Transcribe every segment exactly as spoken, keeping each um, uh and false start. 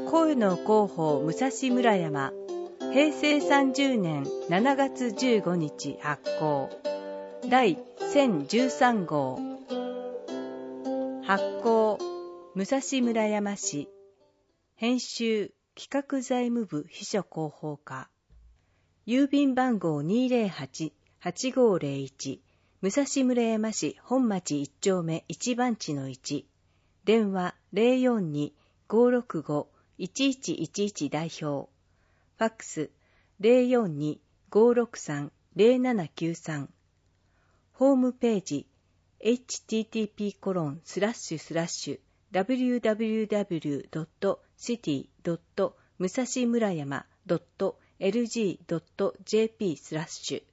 声の広報武蔵村山、へいせいさんじゅうねんしちがつじゅうごにち発行、だいせんじゅうさんごう、発行武蔵村山市、編集企画財務部秘書広報課、郵便番号 にーぜろはち はちごーぜろいち、武蔵村山市本町いっちょうめいちばんちのいち、電話 ゼロよんに ごーろくご いちいちいちいち 代表、ファックス ゼロよんに ごーろくさん ゼロななきゅうさん、ホームページ エイチティーティーピーコロンスラッシュスラッシュダブリューダブリューダブリュードットシティドット武蔵村山ドットエルジードットジェーピー スラッシュ。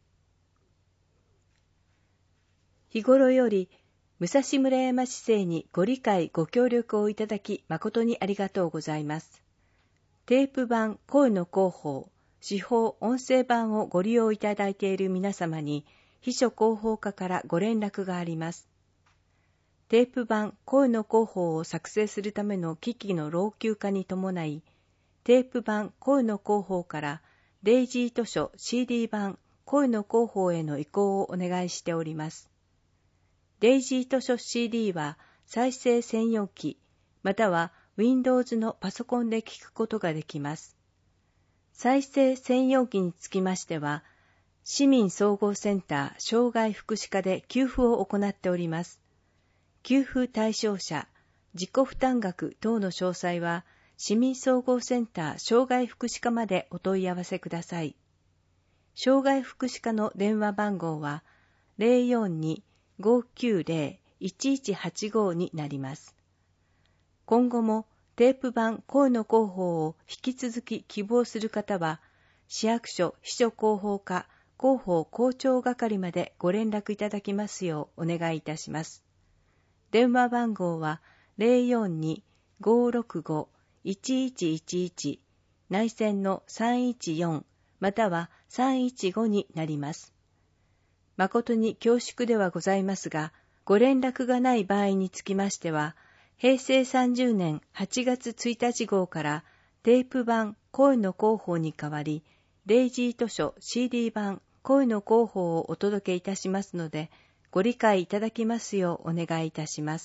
日頃より武蔵村山市政にご理解ご協力をいただき誠にありがとうございます。テープ版声の広報、手法音声版をご利用いただいている皆様に秘書広報課からご連絡があります。テープ版声の広報を作成するための機器の老朽化に伴い、テープ版声の広報からデイジー図書 シーディー 版声の広報への移行をお願いしております。デイジー図書 シーディー は再生専用機または Windows のパソコンで聞くことができます。再生専用機につきましては、市民総合センター障害福祉課で給付を行っております。給付対象者、自己負担額等の詳細は、市民総合センター障害福祉課までお問い合わせください。障害福祉課の電話番号は、ゼロよんに ごーきゅうゼロ いちいちはちご になります。今後もテープ版声の広報を引き続き希望する方は、市役所秘書広報課広報校長係までご連絡いただきますようお願いいたします。電話番号は ゼロよんに ごーろくご いちいちいちいち 内線のさんいちよんまたはさんいちごになります。誠に恐縮ではございますが、ご連絡がない場合につきましては、へいせいさんじゅうねんはちがつついたち号からテープ版声の広報に代わり、デイジー図書 シーディー 版声の広報をお届けいたしますので、ご理解いただきますようお願いいたします。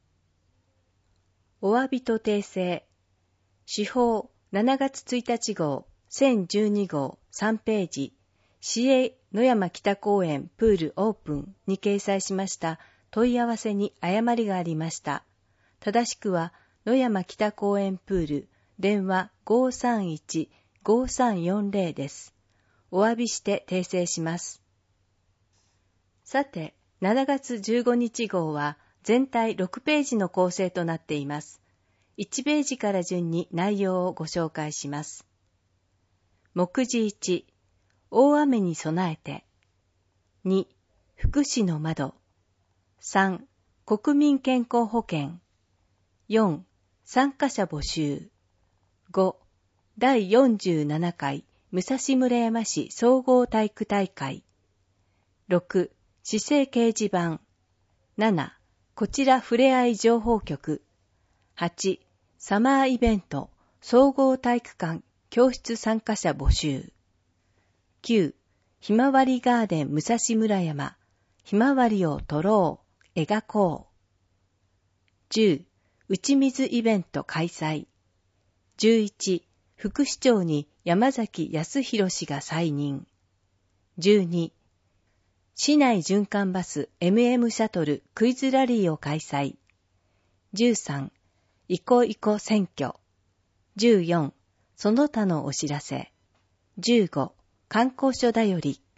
お詫びと訂正。司法しちがつついたち号せんじゅうに号さんページ、市営野山北公園プールオープンに掲載しました問い合わせに誤りがありました。正しくは野山北公園プール電話 ごーさんいち ごーさんよんゼロ です。お詫びして訂正します。さて、しちがつじゅうごにち号は全体ろくページの構成となっています。いちページから順に内容をご紹介します。目次いち、大雨に備えて。に、福祉の窓。さん、国民健康保険。よん、参加者募集。ご、だいよんじゅうななかい武蔵村山市総合体育大会。ろく、市政掲示板。なな、こちらふれあい情報局。はち、サマーイベント総合体育館教室参加者募集。きゅう、ひまわりガーデン武蔵村山ひまわりを撮ろう描こう。じゅう、打ち水イベント開催。じゅういち、副市長に山崎康弘氏が再任。じゅうに、市内循環バス エムエム シャトルクイズラリーを開催。じゅうさん、いこいこ選挙。じゅうよん、その他のお知らせ。じゅうご、観光所だより。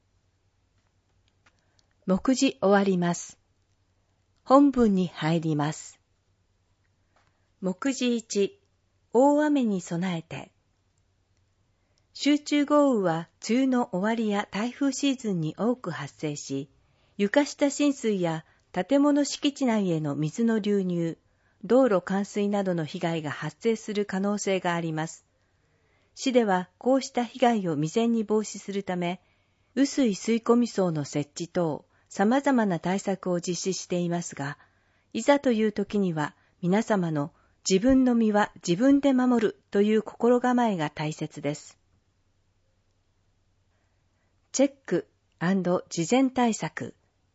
目次終わります。本文に入ります。目次いち、大雨に備えて。集中豪雨は梅雨の終わりや台風シーズンに多く発生し、床下浸水や建物敷地内への水の流入、道路冠水などの被害が発生する可能性があります。市ではこうした被害を未然に防止するため、雨水吸い込み槽の設置等、様々な対策を実施していますが、いざという時には皆様の自分の身は自分で守るという心構えが大切です。チェック&事前対策。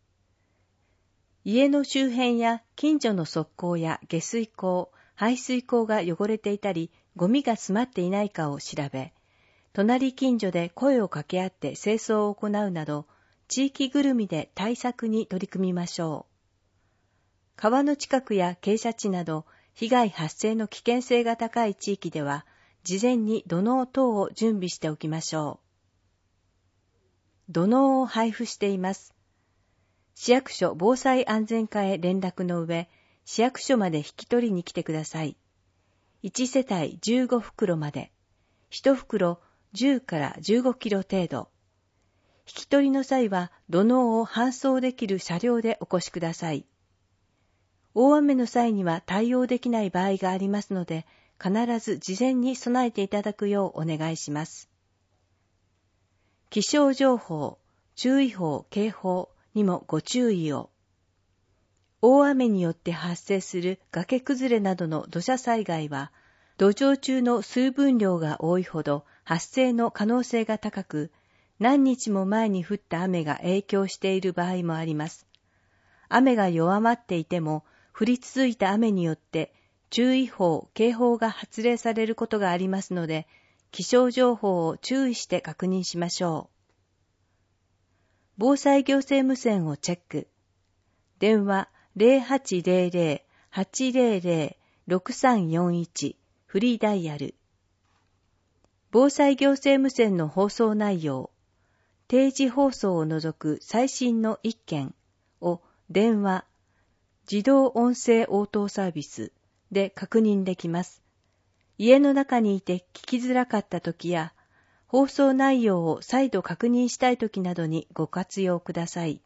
家の周辺や近所の側溝や下水溝、排水溝が汚れていたり、ゴミが詰まっていないかを調べ、隣近所で声を掛け合って清掃を行うなど、地域ぐるみで対策に取り組みましょう。川の近くや傾斜地など、被害発生の危険性が高い地域では、事前に土のう等を準備しておきましょう。土のうを配布しています。市役所防災安全課へ連絡の上、市役所まで引き取りに来てください。いちせたいじゅうごふくろまで、いちふくろじゅうからじゅうごキロ程度。引き取りの際は土のうを搬送できる車両でお越しください。大雨の際には対応できない場合がありますので、必ず事前に備えていただくようお願いします。気象情報、注意報、警報にもご注意を。大雨によって発生する崖崩れなどの土砂災害は、土壌中の水分量が多いほど発生の可能性が高く、何日も前に降った雨が影響している場合もあります。雨が弱まっていても、降り続いた雨によって注意報、警報が発令されることがありますので、気象情報を注意して確認しましょう。防災行政無線をチェック。電話 ゼロはちゼロゼロ はちゼロゼロ ろくさんよんいち フリーダイヤル。防災行政無線の放送内容、定時放送を除く最新の一件を電話、自動音声応答サービスで確認できます。家の中にいて聞きづらかったときや、放送内容を再度確認したいときなどにご活用ください。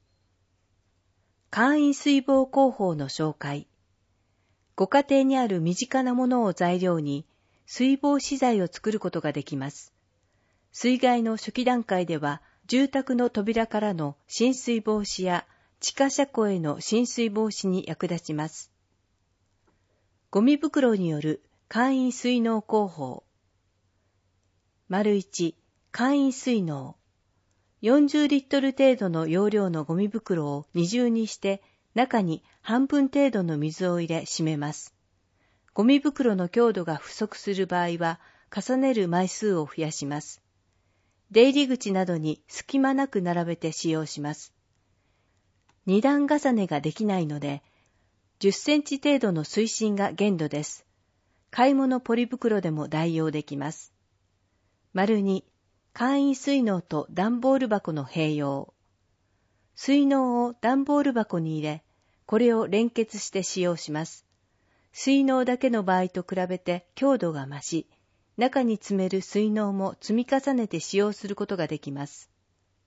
簡易水防工法の紹介。ご家庭にある身近なものを材料に水防資材を作ることができます。水害の初期段階では、住宅の扉からの浸水防止や地下車庫への浸水防止に役立ちます。ゴミ袋による簡易水納工法。いち、簡易水納。よんじゅうリットル程度の容量のゴミ袋を二重にして中に半分程度の水を入れ締めます。ゴミ袋の強度が不足する場合は重ねる枚数を増やします。出入り口などに隙間なく並べて使用します。二段重ねができないので、じゅっセンチ程度の水深が限度です。買い物ポリ袋でも代用できます。に、簡易水納と段ボール箱の併用。水納を段ボール箱に入れ、これを連結して使用します。水納だけの場合と比べて強度が増し、中に詰める水納も積み重ねて使用することができます。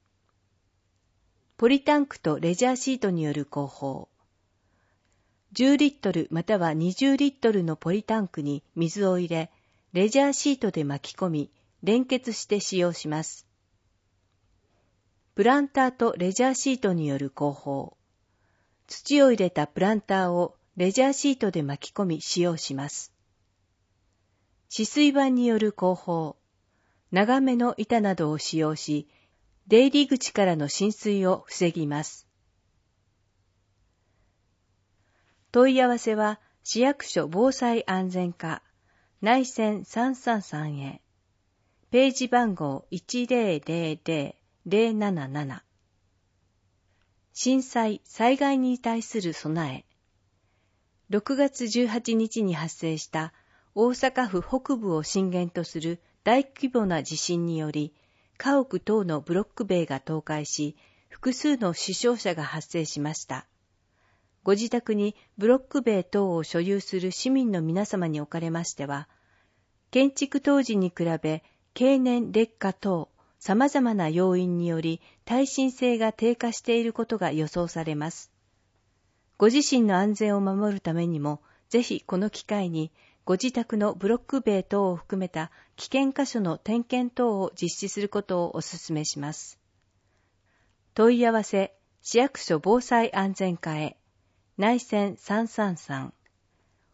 ポリタンクとレジャーシートによる工法。じゅうリットルまたはにじゅうリットルのポリタンクに水を入れ、レジャーシートで巻き込み、連結して使用します。プランターとレジャーシートによる工法。土を入れたプランターをレジャーシートで巻き込み使用します。止水板による工法。長めの板などを使用し、出入り口からの浸水を防ぎます。問い合わせは市役所防災安全課内線さんさんさんへ。ページ番号 いちゼロゼロゼロ ゼロなななな。震災・災害に対する備え。ろくがつじゅうはちにちに発生した大阪府北部を震源とする大規模な地震により、家屋等のブロック塀が倒壊し、複数の死傷者が発生しました。ご自宅にブロック塀等を所有する市民の皆様におかれましては、建築当時に比べ経年劣化等様々な要因により耐震性が低下していることが予想されます。ご自身の安全を守るためにも、ぜひこの機会にご自宅のブロック塀等を含めた危険箇所の点検等を実施することをお勧めします。問い合わせ、市役所防災安全課へ、内線さんさんさん。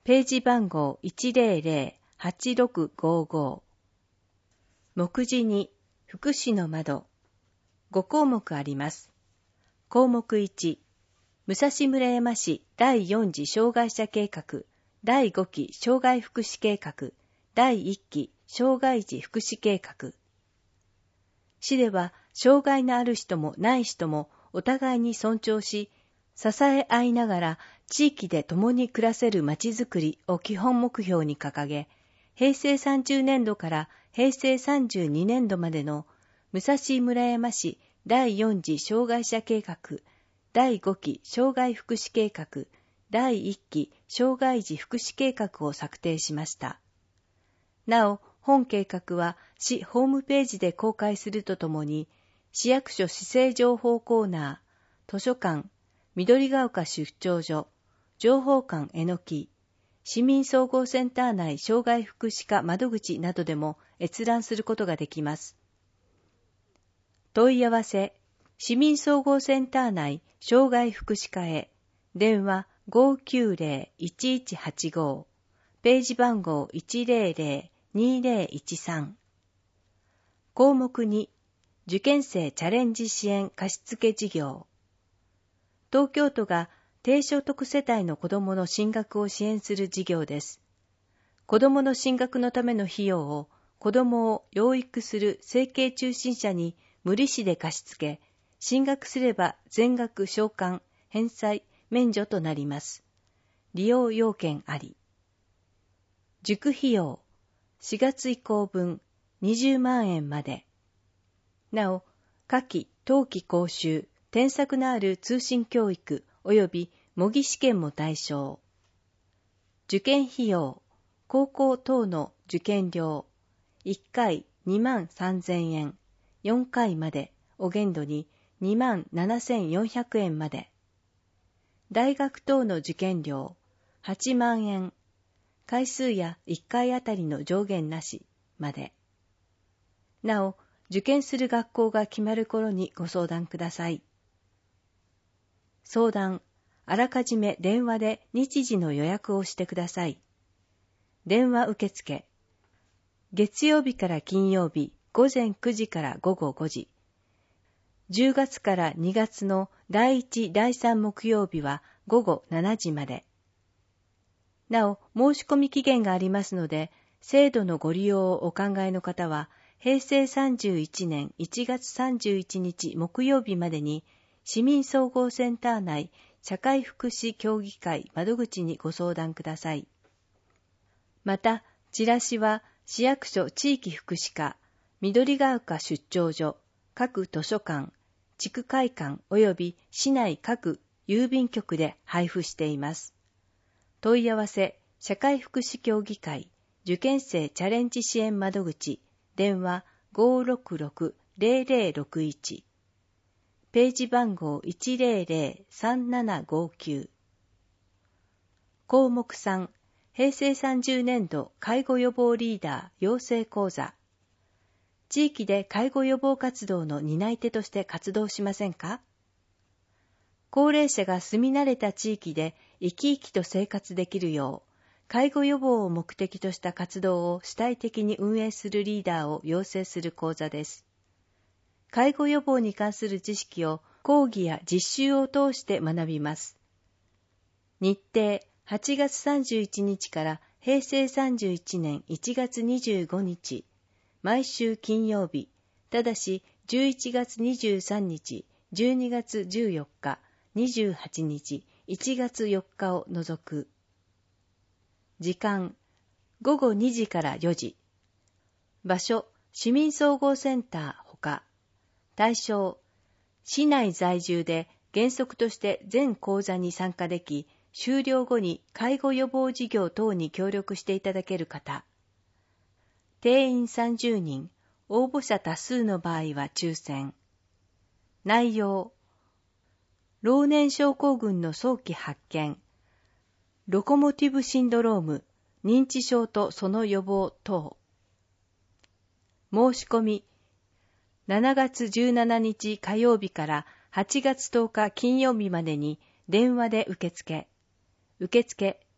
ページ番号 いちまるまるはちろくごご。目次に福祉の窓。ご項目あります。項目いち、武蔵村山市だいよん次障害者計画、だいご期障害福祉計画、だいいっ期障害児福祉計画。市では、障害のある人もない人もお互いに尊重し、支え合いながら地域で共に暮らせるまちづくりを基本目標に掲げ、へいせいさんじゅうねんどからへいせいさんじゅうにねんどまでの武蔵村山市だいよん次障害者計画、だいご期障害福祉計画、だいいっ期障害児福祉計画を策定しました。なお、本計画は市ホームページで公開するとともに、市役所市政情報コーナー、図書館、緑が丘出張所、情報館えのき、市民総合センター内障害福祉課窓口などでも閲覧することができます。問い合わせ、市民総合センター内障害福祉課へ、電話 ごーきゅうぜろ いちいちはちご、ページ番号 いちまるまる にまるいちさん。項目に、受験生チャレンジ支援貸付事業。東京都が低所得世帯の子どもの進学を支援する事業です。子どもの進学のための費用を子どもを養育する生計中心者に無利子で貸し付け、進学すれば全額償還、返済、免除となります。利用要件あり。塾費用、しがつ以降分にじゅうまんえんまで。なお、夏季、冬季講習、添削のある通信教育及び模擬試験も対象。受験費用、高校等の受験料、いっかいにまんさんぜんえん、よんかいまでを限度ににまんななせんよんひゃくえんまで。大学等の受験料、はちまんえん、回数やいっかいあたりの上限なしまで。なお、受験する学校が決まる頃にご相談ください。相談、あらかじめ電話で日時の予約をしてください。電話受付。月曜日から金曜日ごぜんくじからごごごじ。じゅうがつからにがつのだいいち、だいさん木曜日はごごしちじまで。なお、申し込み期限がありますので、制度のご利用をお考えの方は、へいせいさんじゅういちねんいちがつさんじゅういちにち木曜日までに、市民総合センター内社会福祉協議会窓口にご相談ください。また、チラシは市役所地域福祉課、緑が丘出張所、各図書館、地区会館及び市内各郵便局で配布しています。問い合わせ、社会福祉協議会、受験生チャレンジ支援窓口、電話 ごーろくろく ぜろぜろろくいち。ページ番号 いちまるまる さんななごきゅう。項目さん、へいせいさんじゅうねんど介護予防リーダー養成講座。地域で介護予防活動の担い手として活動しませんか？高齢者が住み慣れた地域で生き生きと生活できるよう、介護予防を目的とした活動を主体的に運営するリーダーを養成する講座です。介護予防に関する知識を講義や実習を通して学びます。日程、はちがつさんじゅういちにちからへいせいさんじゅういちねんいちがつにじゅうごにち、毎週金曜日、ただしじゅういちがつにじゅうさんにち、じゅうにがつじゅうよっか、にじゅうはちにち、いちがつよっかを除く。時間、ごごにじからよじ。場所、市民総合センターほか。対象、市内在住で原則として全講座に参加でき、終了後に介護予防事業等に協力していただける方。定員さんじゅうにん、応募者多数の場合は抽選。内容、老年症候群の早期発見、ロコモティブシンドローム、認知症とその予防等。申し込み、しちがつじゅうしちにち火曜日からはちがつとおか金曜日までに電話で受付。受付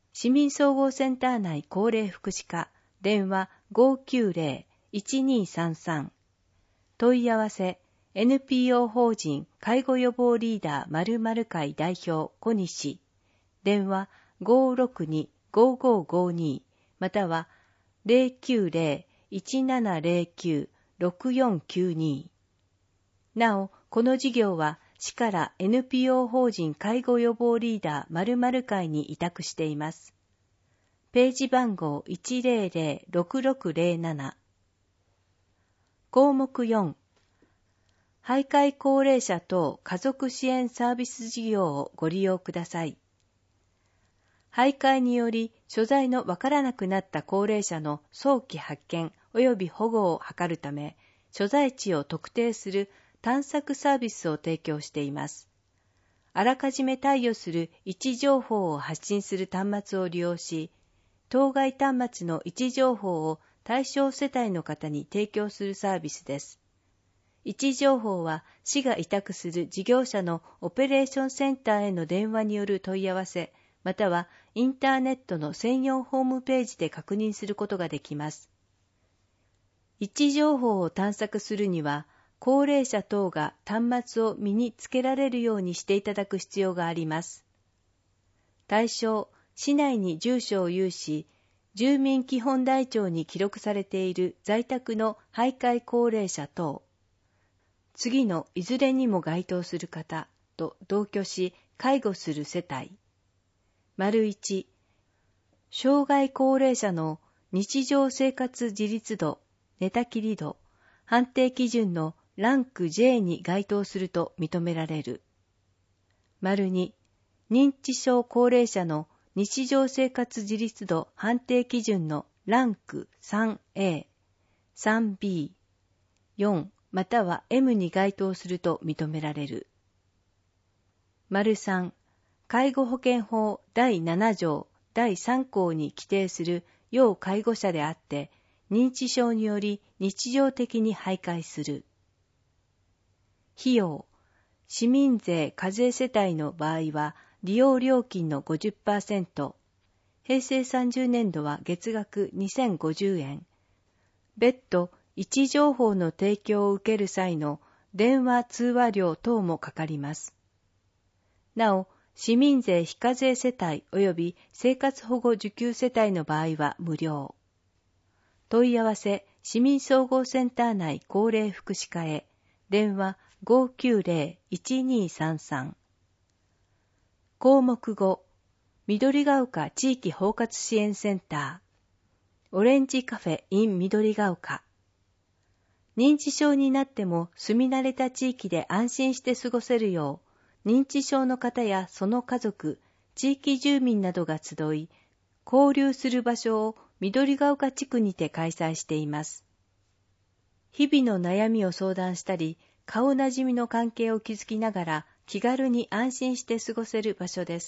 市民総合センター内高齢福祉課、電話 ごーきゅうぜろいちにーさんさん。問い合わせ、エヌピーオー 法人介護予防リーダー〇〇会代表小西、電話 ごーろくにーごーごーごーにー または ゼロきゅうゼロいちななゼロきゅうろくよんきゅうに。なお、この事業は市から エヌピーオー 法人介護予防リーダー〇〇会に委託しています。ページ番号いちゼロゼロろくろくゼロなな。項目よん、徘徊高齢者等家族支援サービス事業をご利用ください。徘徊により所在のわからなくなった高齢者の早期発見及び保護を図るため、所在地を特定する探索サービスを提供しています。あらかじめ貸与する位置情報を発信する端末を利用し、当該端末の位置情報を対象世帯の方に提供するサービスです。位置情報は市が委託する事業者のオペレーションセンターへの電話による問い合わせ、またはインターネットの専用ホームページで確認することができます。位置情報を探索するには、高齢者等が端末を身につけられるようにしていただく必要があります。対象、市内に住所を有し、住民基本台帳に記録されている在宅の徘徊高齢者等、次のいずれにも該当する方と同居し、介護する世帯。丸いち、障害高齢者の日常生活自立度、寝たきり度、判定基準のランク ジェイ に該当すると認められる。丸に、認知症高齢者の日常生活自立度判定基準のランク スリーエー、スリービー、よんまたは エム に該当すると認められる。丸さん、介護保険法だいなな条だいさん項に規定する要介護者であって、認知症により日常的に徘徊する。費用、市民税課税世帯の場合は利用料金の ごじゅっパーセント、平成さんじゅうねん度は月額にせんごじゅうえん、別途位置情報の提供を受ける際の電話通話料等もかかります。なお、市民税非課税世帯及び生活保護受給世帯の場合は無料。問い合わせ、市民総合センター内高齢福祉課へ、電話 ごーきゅうゼロいちにーさんさん。項目ご、緑が丘地域包括支援センター、オレンジカフェ in 緑が丘。認知症になっても住み慣れた地域で安心して過ごせるよう、認知症の方やその家族、地域住民などが集い、交流する場所を緑が丘地区にて開催しています。日々の悩みを相談したり、顔なじみの関係を築きながら気軽に安心して過ごせる場所です。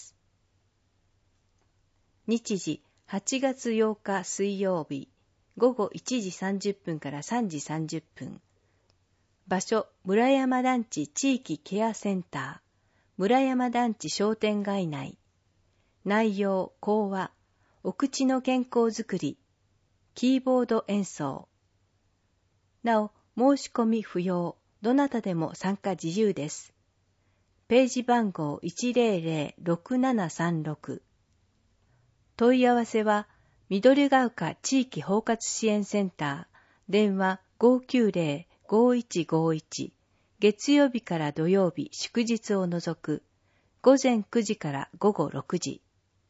日時はちがつようか水曜日、ごごいちじさんじゅっぷんからさんじさんじゅっぷん。場所、村山団地地域ケアセンター、村山団地商店街内。内容、講話、お口の健康づくり、キーボード演奏。なお、申し込み不要、どなたでも参加自由です。ページ番号いちゼロゼロろくななさんろく。問い合わせは、緑が丘地域包括支援センター、電話 ごーきゅうゼロごーいちごーいち、月曜日から土曜日祝日を除く、ごぜんくじからごごろくじ。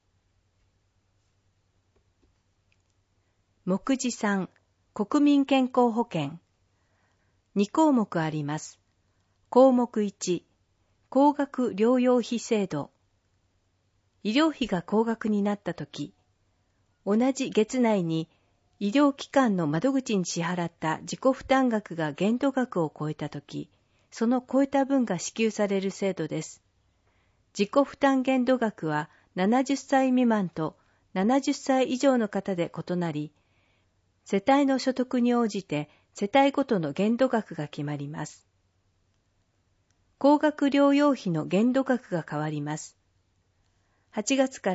目次さん、国民健康保険。に項目あります。項目いち、高額療養費制度。医療費が高額になったとき、同じ月内に医療機関の窓口に支払った自己負担額が限度額を超えたとき、その超えた分が支給される制度です。自己負担限度額はななじゅっさい未満とななじゅっさい以上の方で異なり、世帯の所得に応じて世帯ごとの限度額が決まります。高額療養費の限度額が変わります。はちがつから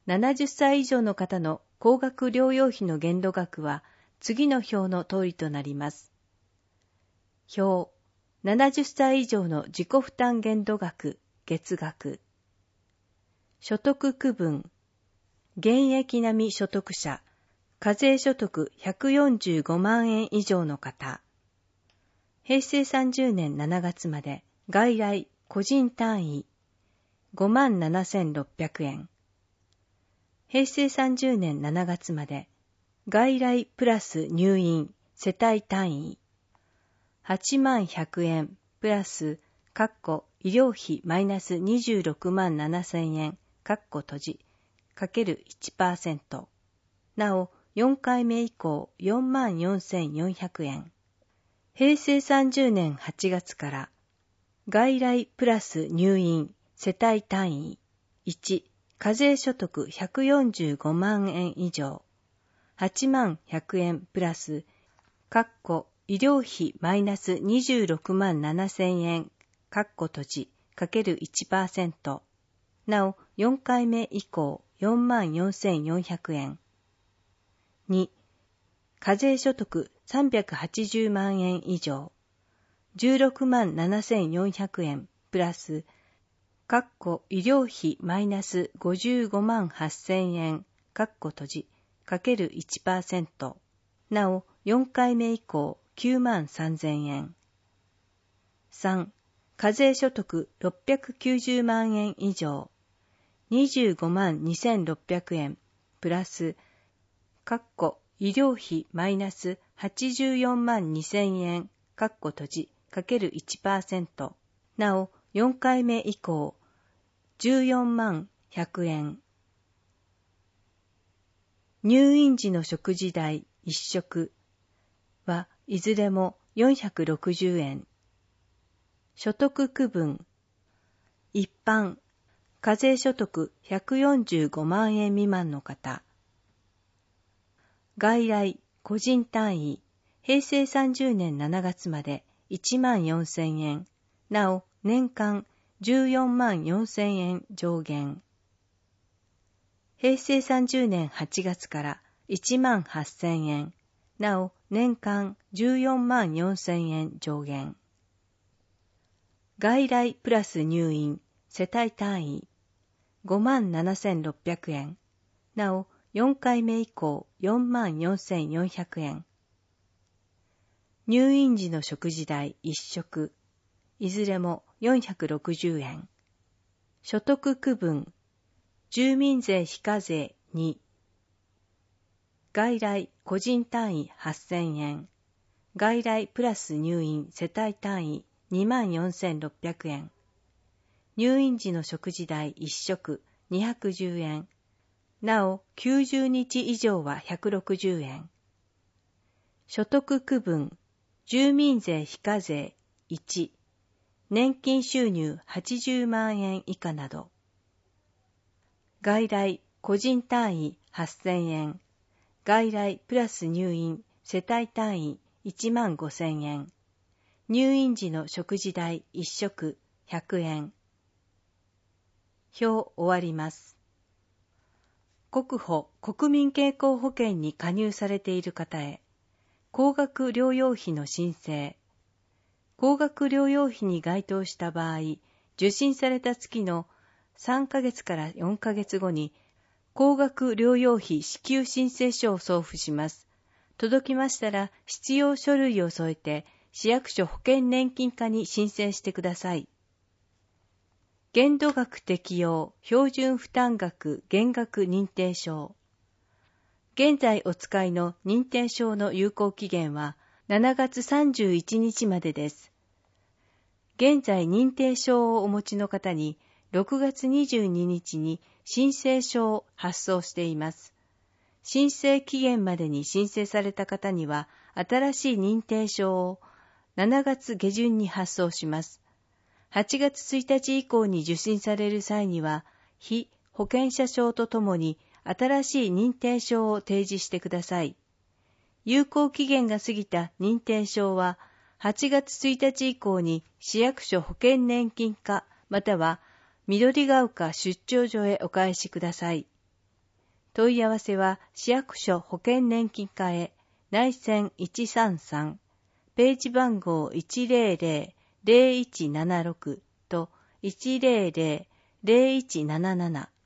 ななじゅっさい以上の方の高額療養費の限度額は次の表の通りとなります。表、ななじゅっさい以上の自己負担限度額、月額。所得区分、現役並み所得者、課税所得ひゃくよんじゅうごまんえん以上の方。平成さんじゅうねんしちがつまで外来個人単位ごまんななせんろっぴゃくえん。平成さんじゅうねんしちがつまで外来プラス入院世帯単位はちまんひゃくえんプラス括弧医療費マイナスにじゅうろくまんななせんえん括弧閉じかける いちパーセント。なおよんかいめ以降よんまんよんせんよんひゃくえん。平成さんじゅうねんはちがつから外来プラス入院世帯単位いち課税所得ひゃくよんじゅうごまんえん以上はちまんひゃくえんプラス括弧医療費マイナスにじゅうろくまんななせんえん括弧閉じかける いちパーセント。なおよんかいめ以降よんまんよんせんよんひゃくえん。に課税所得さんびゃくはちじゅうまんえん以上じゅうろくまんななせんよんひゃくえんプラス括弧医療費マイナスごじゅうごまんはっせんえん括弧閉じかける いちパーセント。なおよんかいめ以降きゅうまんさんぜんえん。さん課税所得ろっぴゃくきゅうじゅうまんえん以上にじゅうごまんにせんろっぴゃくえんプラス括弧医療費マイナスはちじゅうよんまんにせんえん括弧閉じかける いちパーセント。なおよんかいめ以降じゅうよんまんひゃくえん。入院時の食事代いっ食はいずれもよんひゃくろくじゅうえん。所得区分一般課税所得ひゃくよんじゅうごまんえん未満の方。外来個人単位平成さんじゅうねんしちがつまでいちまんよんせんえん。なお年間じゅうよんまんよんせんえん上限。平成さんじゅうねんはちがつからいちまんはっせんえん。なお年間じゅうよんまんよんせんえん上限。外来プラス入院世帯単位ごまんななせんろっぴゃくえん。なおよんかいめ以降よんまんよんせんよんひゃくえん。入院時の食事代いっ食いずれもよんひゃくろくじゅうえん。所得区分住民税非課税に外来個人単位はっせんえん。外来プラス入院世帯単位にまんよんせんろっぴゃくえん。入院時の食事代いっ食にひゃくじゅうえん。なおきゅうじゅうにち以上はひゃくろくじゅうえん。所得区分住民税非課税いち年金収入はちじゅうまんえん以下など。外来個人単位はっせんえん。外来プラス入院世帯単位いちまんごせんえん。入院時の食事代いっ食ひゃくえん。表終わります。国保国民健康保険に加入されている方へ、高額療養費の申請。高額療養費に該当した場合、受診された月のさんかげつからよんかげつごに、高額療養費支給申請書を送付します。届きましたら、必要書類を添えて、市役所保険年金課に申請してください。限度額適用標準負担額減額認定証。現在お使いの認定証の有効期限はしちがつさんじゅういちにちまでです。現在認定証をお持ちの方にろくがつにじゅうににちに申請書を発送しています。申請期限までに申請された方には新しい認定証をしちがつげじゅんに発送します。はちがつついたち以降に受診される際には、被保険者証とともに新しい認定証を提示してください。有効期限が過ぎた認定証は、はちがつついたち以降に市役所保険年金課または緑ヶ丘出張所へお返しください。 問い合わせは市役所保険年金課へ内線いちさんさん、ページ番号 いちゼロゼロ ゼロいちななろく と いちゼロゼロ ゼロいちなななな。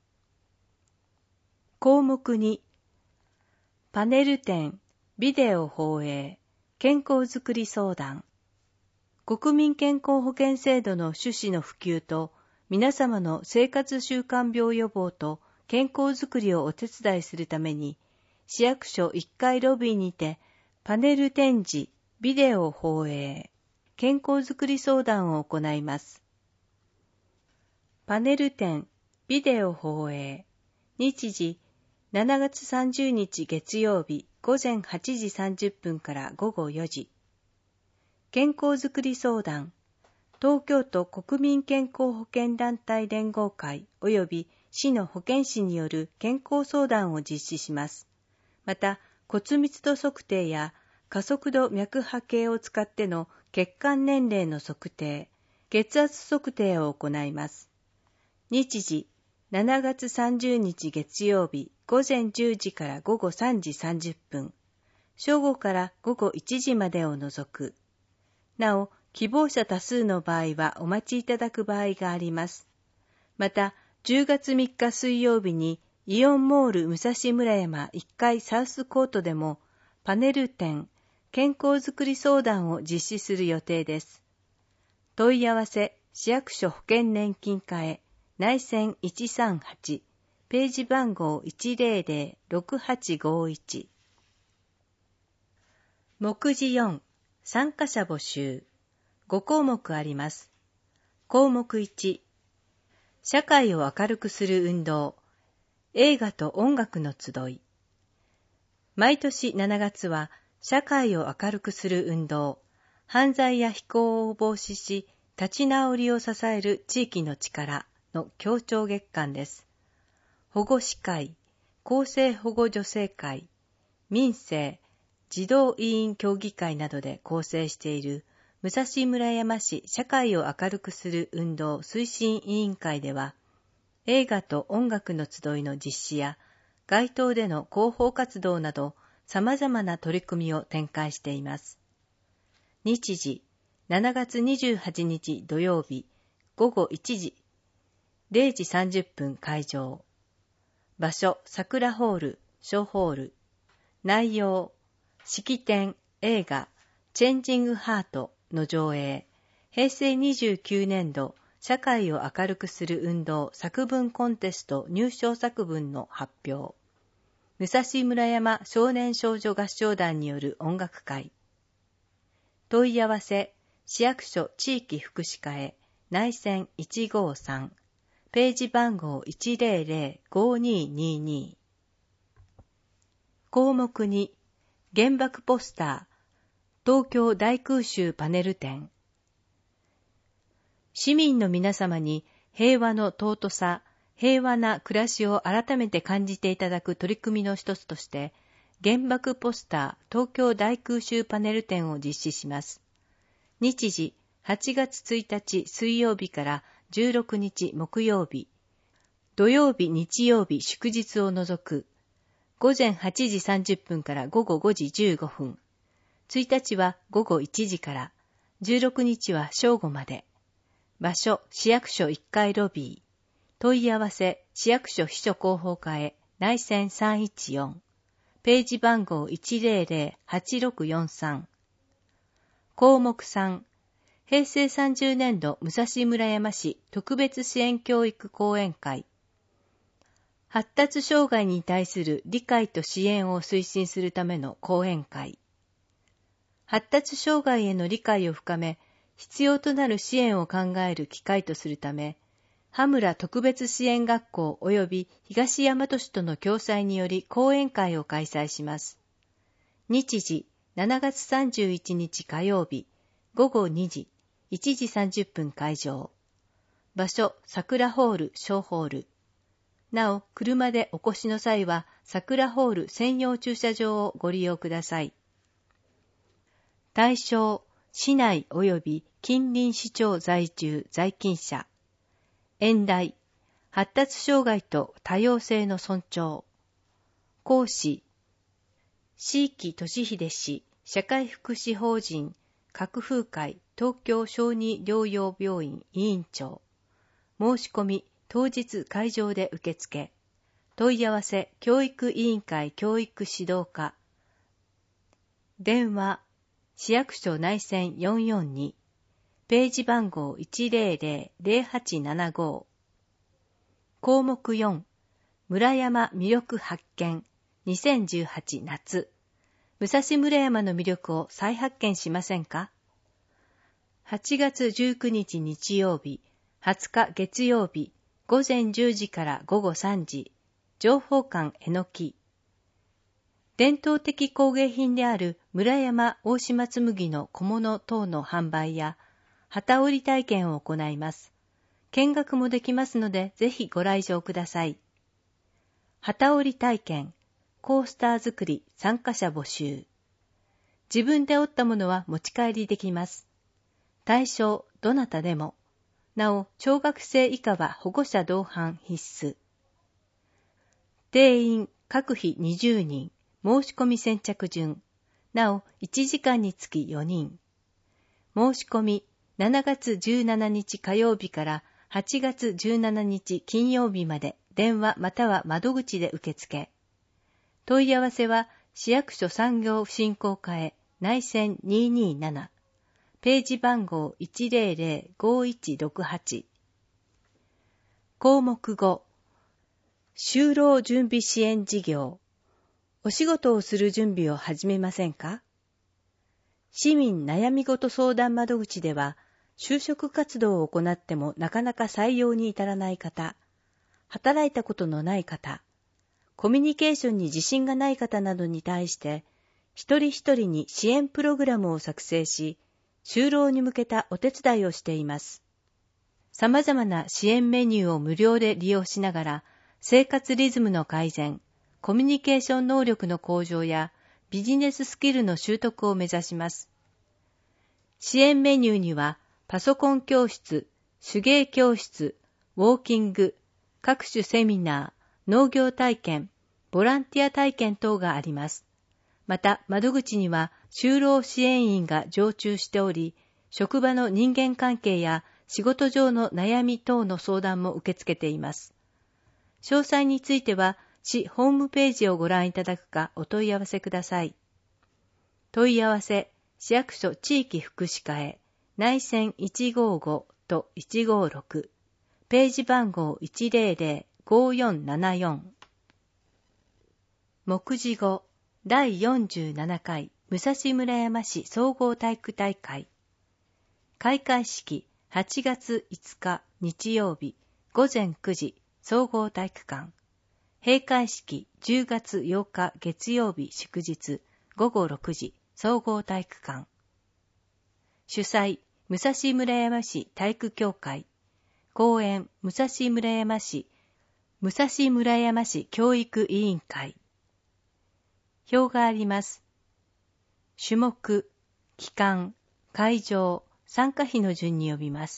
項目に、パネル展、ビデオ放映、健康づくり相談。国民健康保険制度の趣旨の普及と、皆様の生活習慣病予防と健康づくりをお手伝いするために、市役所いっかいロビーにて、パネル展示、ビデオ放映、健康づくり相談を行います。パネル展、ビデオ放映、日時、しちがつさんじゅうにち月曜日午前はちじさんじゅっぷんから午後よじ。健康づくり相談、東京都国民健康保険団体連合会及び市の保健師による健康相談を実施します。また、骨密度測定や加速度脈波計を使っての血管年齢の測定、血圧測定を行います。日時、しちがつさんじゅうにち月曜日午前じゅうじから午後さんじさんじゅっぷん、正午から午後いちじまでを除く。なお、希望者多数の場合はお待ちいただく場合があります。また、じゅうがつみっか水曜日にイオンモール武蔵村山いっかいサウスコートでもパネル展、健康づくり相談を実施する予定です。問い合わせ、市役所保険年金課へ内線いちさんはち、ページ番号 いちゼロゼロ ろくはちごいち。目次よん、参加者募集。ご項目あります。項目いち、社会を明るくする運動、映画と音楽の集い。毎年しちがつは、社会を明るくする運動、犯罪や非行を防止し、立ち直りを支える地域の力の協調月間です。保護司会、厚生保護助成会、民生、児童委員協議会などで構成している武蔵村山市社会を明るくする運動推進委員会では、映画と音楽の集いの実施や、街頭での広報活動など、様々な取り組みを展開しています。日時、しちがつにじゅうはちにち土曜日、午後いちじ、れいじさんじゅっぷん会場。場所、桜ホール、小ホール。内容、式典、映画、チェンジングハートの上映。へいせいにじゅうきゅうねんど、社会を明るくする運動作文コンテスト入賞作文の発表。武蔵村山少年少女合唱団による音楽会。問い合わせ、市役所地域福祉課へ内線いちごさん、ページ番号 いちゼロゼロ ごににに。項目に、原爆ポスター、東京大空襲パネル展。市民の皆様に平和の尊さ、平和な暮らしを改めて感じていただく取り組みの一つとして、原爆ポスター東京大空襲パネル展を実施します。日時、はちがつついたち水曜日からじゅうろくにち木曜日、土曜日日曜日祝日を除く、午前はちじさんじゅっぷんから午後ごじじゅうごふん、ついたちは午後いちじから、じゅうろくにちは正午まで。場所、市役所いっかいロビー。問い合わせ、市役所秘書広報課へ内線さんいちよん。ページ番号 いちゼロゼロ はちろくよんさん。項目さん、へいせいさんじゅうねんど武蔵村山市特別支援教育講演会。発達障害に対する理解と支援を推進するための講演会。発達障害への理解を深め、必要となる支援を考える機会とするため、羽村特別支援学校及び東大和市との共催により講演会を開催します。日時、しちがつさんじゅういちにち火曜日、午後にじ、いちじさんじゅっぷん会場。場所、桜ホール、小ホール。なお、車でお越しの際は、桜ホール専用駐車場をご利用ください。対象、市内及び近隣市町在住在勤者。演題、発達障害と多様性の尊重。 講師、椎木俊秀氏、社会福祉法人核風会東京小児療養病院委員長。申し込み当日会場で受付。問い合わせ教育委員会教育指導課。電話市役所内線よんよんに、ページ番号 いちゼロゼロ ゼロはちななご。項目よん、村山魅力発見にせんじゅうはち夏。武蔵村山の魅力を再発見しませんか？はちがつじゅうくにち日曜日、はつか月曜日、ごぜんじゅうじからごごさんじ、情報館えのき。伝統的工芸品である村山大島紬の小物等の販売や機織り体験を行います。見学もできますのでぜひご来場ください。機織り体験、コースター作り参加者募集。自分で織ったものは持ち帰りできます。対象どなたでも。なお、小学生以下は保護者同伴必須。定員各日にじゅうにん。申し込み先着順。なお、いちじかんにつきよにん。申し込み、しちがつじゅうしちにち火曜日からはちがつじゅうしちにち金曜日まで電話または窓口で受付。問い合わせは、市役所産業振興課へ内線にーにーなな。ページ番号 いちゼロゼロ ごいちろくはち。項目ご、就労準備支援事業。お仕事をする準備を始めませんか？市民悩み事相談窓口では、就職活動を行ってもなかなか採用に至らない方、働いたことのない方、コミュニケーションに自信がない方などに対して、一人一人に支援プログラムを作成し、就労に向けたお手伝いをしています。様々な支援メニューを無料で利用しながら、生活リズムの改善、コミュニケーション能力の向上やビジネススキルの習得を目指します。支援メニューには、パソコン教室、手芸教室、ウォーキング、各種セミナー、農業体験、ボランティア体験等があります。また、窓口には就労支援員が常駐しており、職場の人間関係や仕事上の悩み等の相談も受け付けています。詳細については、市ホームページをご覧いただくかお問い合わせください。問い合わせ、市役所地域福祉課へ、内線いちごごといちごろく、ページ番号 いちゼロゼロ ごよんななよん。目次後、だいよんじゅうななかい武蔵村山市総合体育大会。開会式はちがついつか日曜日ごぜんくじ総合体育館。閉会式じゅうがつようか月曜日祝日ごごろくじ総合体育館。主催武蔵村山市体育協会。講演武蔵村山市武蔵村山市教育委員会。表があります。種目、期間、会場、参加費の順に呼びます。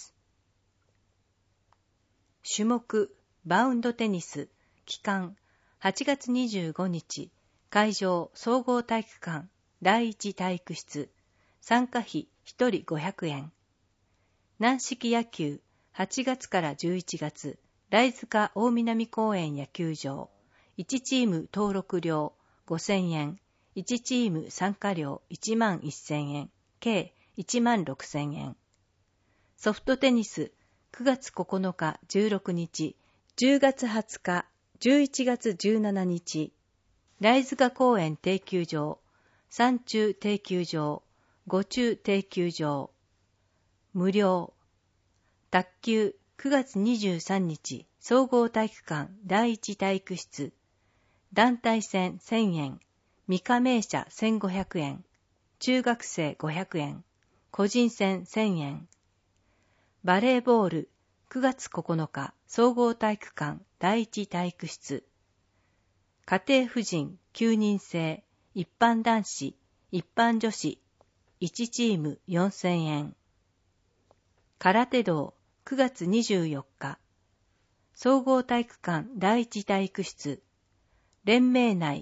種目、バウンドテニス。期間、はちがつにじゅうごにち、会場、総合体育館、だいいち体育室、参加費ひとりごひゃくえん。軟式野球、はちがつからじゅういちがつ、台塚大南公園野球場、いちチーム登録料ごせんえん、いちチーム参加料いちまんせんえん、計いちまんろくせんえん。ソフトテニス、くがつここのかじゅうろくにち、じゅうがつはつか、じゅういちがつじゅうしちにち、台塚公園定休場、さん中定休場、ご中定休場、無料。卓球、くがつにじゅうさんにち、総合体育館だいいち体育室、団体戦せんえん、未加盟者せんごひゃくえん、中学生ごひゃくえん、個人戦せんえん。バレーボール、くがつここのか、総合体育館だいいち体育室。家庭婦人きゅうにん制、一般男子、一般女子、いちチームよんせんえん。空手道、くがつにじゅうよっか。総合体育館だいいち体育室。連盟内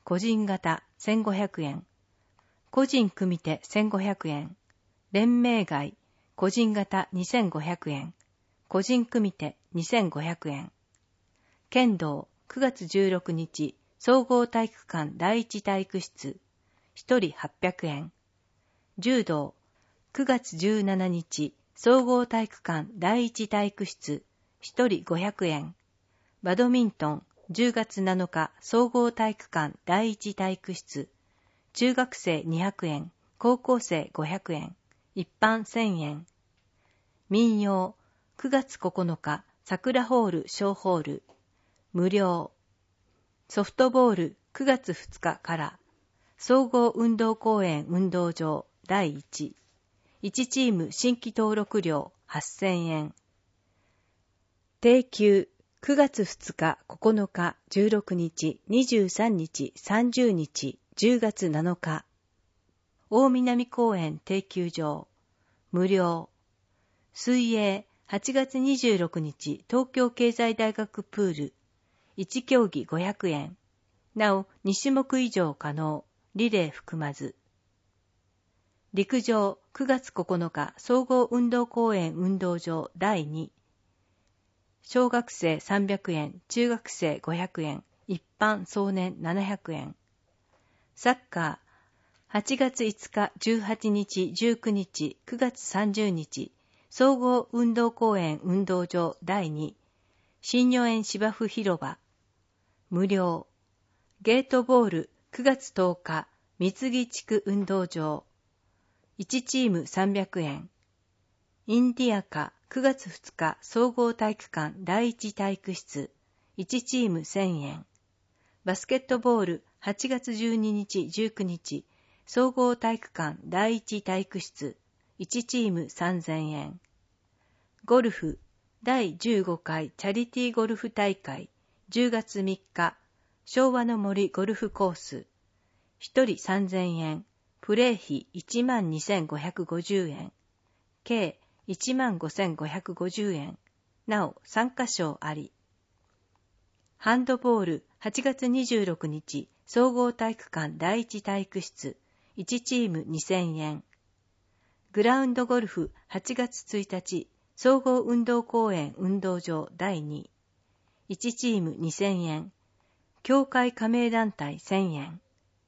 個人型せんごひゃくえん、個人組手せんごひゃくえん、連名外個人型にせんごひゃくえん、個人組手にせんごひゃくえん。剣道くがつじゅうろくにち総合体育館第一体育室ひとりはっぴゃくえん。柔道くがつじゅうしちにち総合体育館第一体育室ひとりごひゃくえん。バドミントンじゅうがつなのか総合体育館第一体育室中学生にひゃくえん、高校生ごひゃくえん、一般せんえん。民謡くがつここのか桜ホール小ホール無料。ソフトボールくがつふつかから総合運動公園運動場だいいち。いちチーム新規登録料はっせんえん。定休くがつふつか、ここのか、じゅうろくにち、にじゅうさんにち、さんじゅうにち、じゅうがつなのか。大南公園定休場無料。水泳はちがつにじゅうろくにち、東京経済大学プールいち競技ごひゃくえん。なおにしゅもく以上可能。リレー含まず。陸上くがつここのか総合運動公園運動場だいに。小学生さんびゃくえん、中学生ごひゃくえん、一般総年ななひゃくえん。サッカーはちがついつか、じゅうはちにち、じゅうくにち、くがつさんじゅうにち総合運動公園運動場だいに。新如園芝生広場無料。ゲートボールくがつとおか三木地区運動場いちチームさんびゃくえん。インディアカくがつふつか総合体育館第一体育室いちチームせんえん。バスケットボールはちがつじゅうににちじゅうくにち総合体育館第一体育室いちチームさんぜんえん。ゴルフだいじゅうごかいチャリティーゴルフ大会じゅうがつみっか昭和の森ゴルフコースひとりさんぜんえん。プレー費いちまんにせんごひゃくごじゅうえん。計いちまんごせんごひゃくごじゅうえん。なお参加賞あり。ハンドボールはちがつにじゅうろくにち総合体育館第一体育室いちチームにせんえん。グラウンドゴルフはちがつついたち総合運動公園運動場だいに。いちチームにせんえん。協会加盟団体せんえん。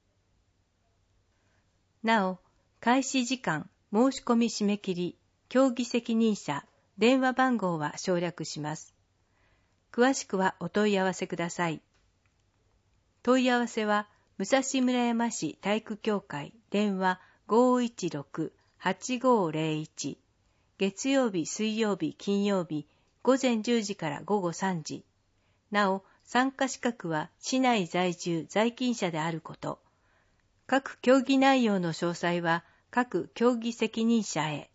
なお、開始時間、申し込み締め切り、競技責任者、電話番号は省略します。詳しくはお問い合わせください。問い合わせは、武蔵村山市体育協会電話 ごーいちろくはちごーぜろいち 月曜日、水曜日、金曜日、ごぜんじゅうじからごごさんじ。なお、参加資格は市内在住在勤者であること。各競技内容の詳細は各競技責任者へ。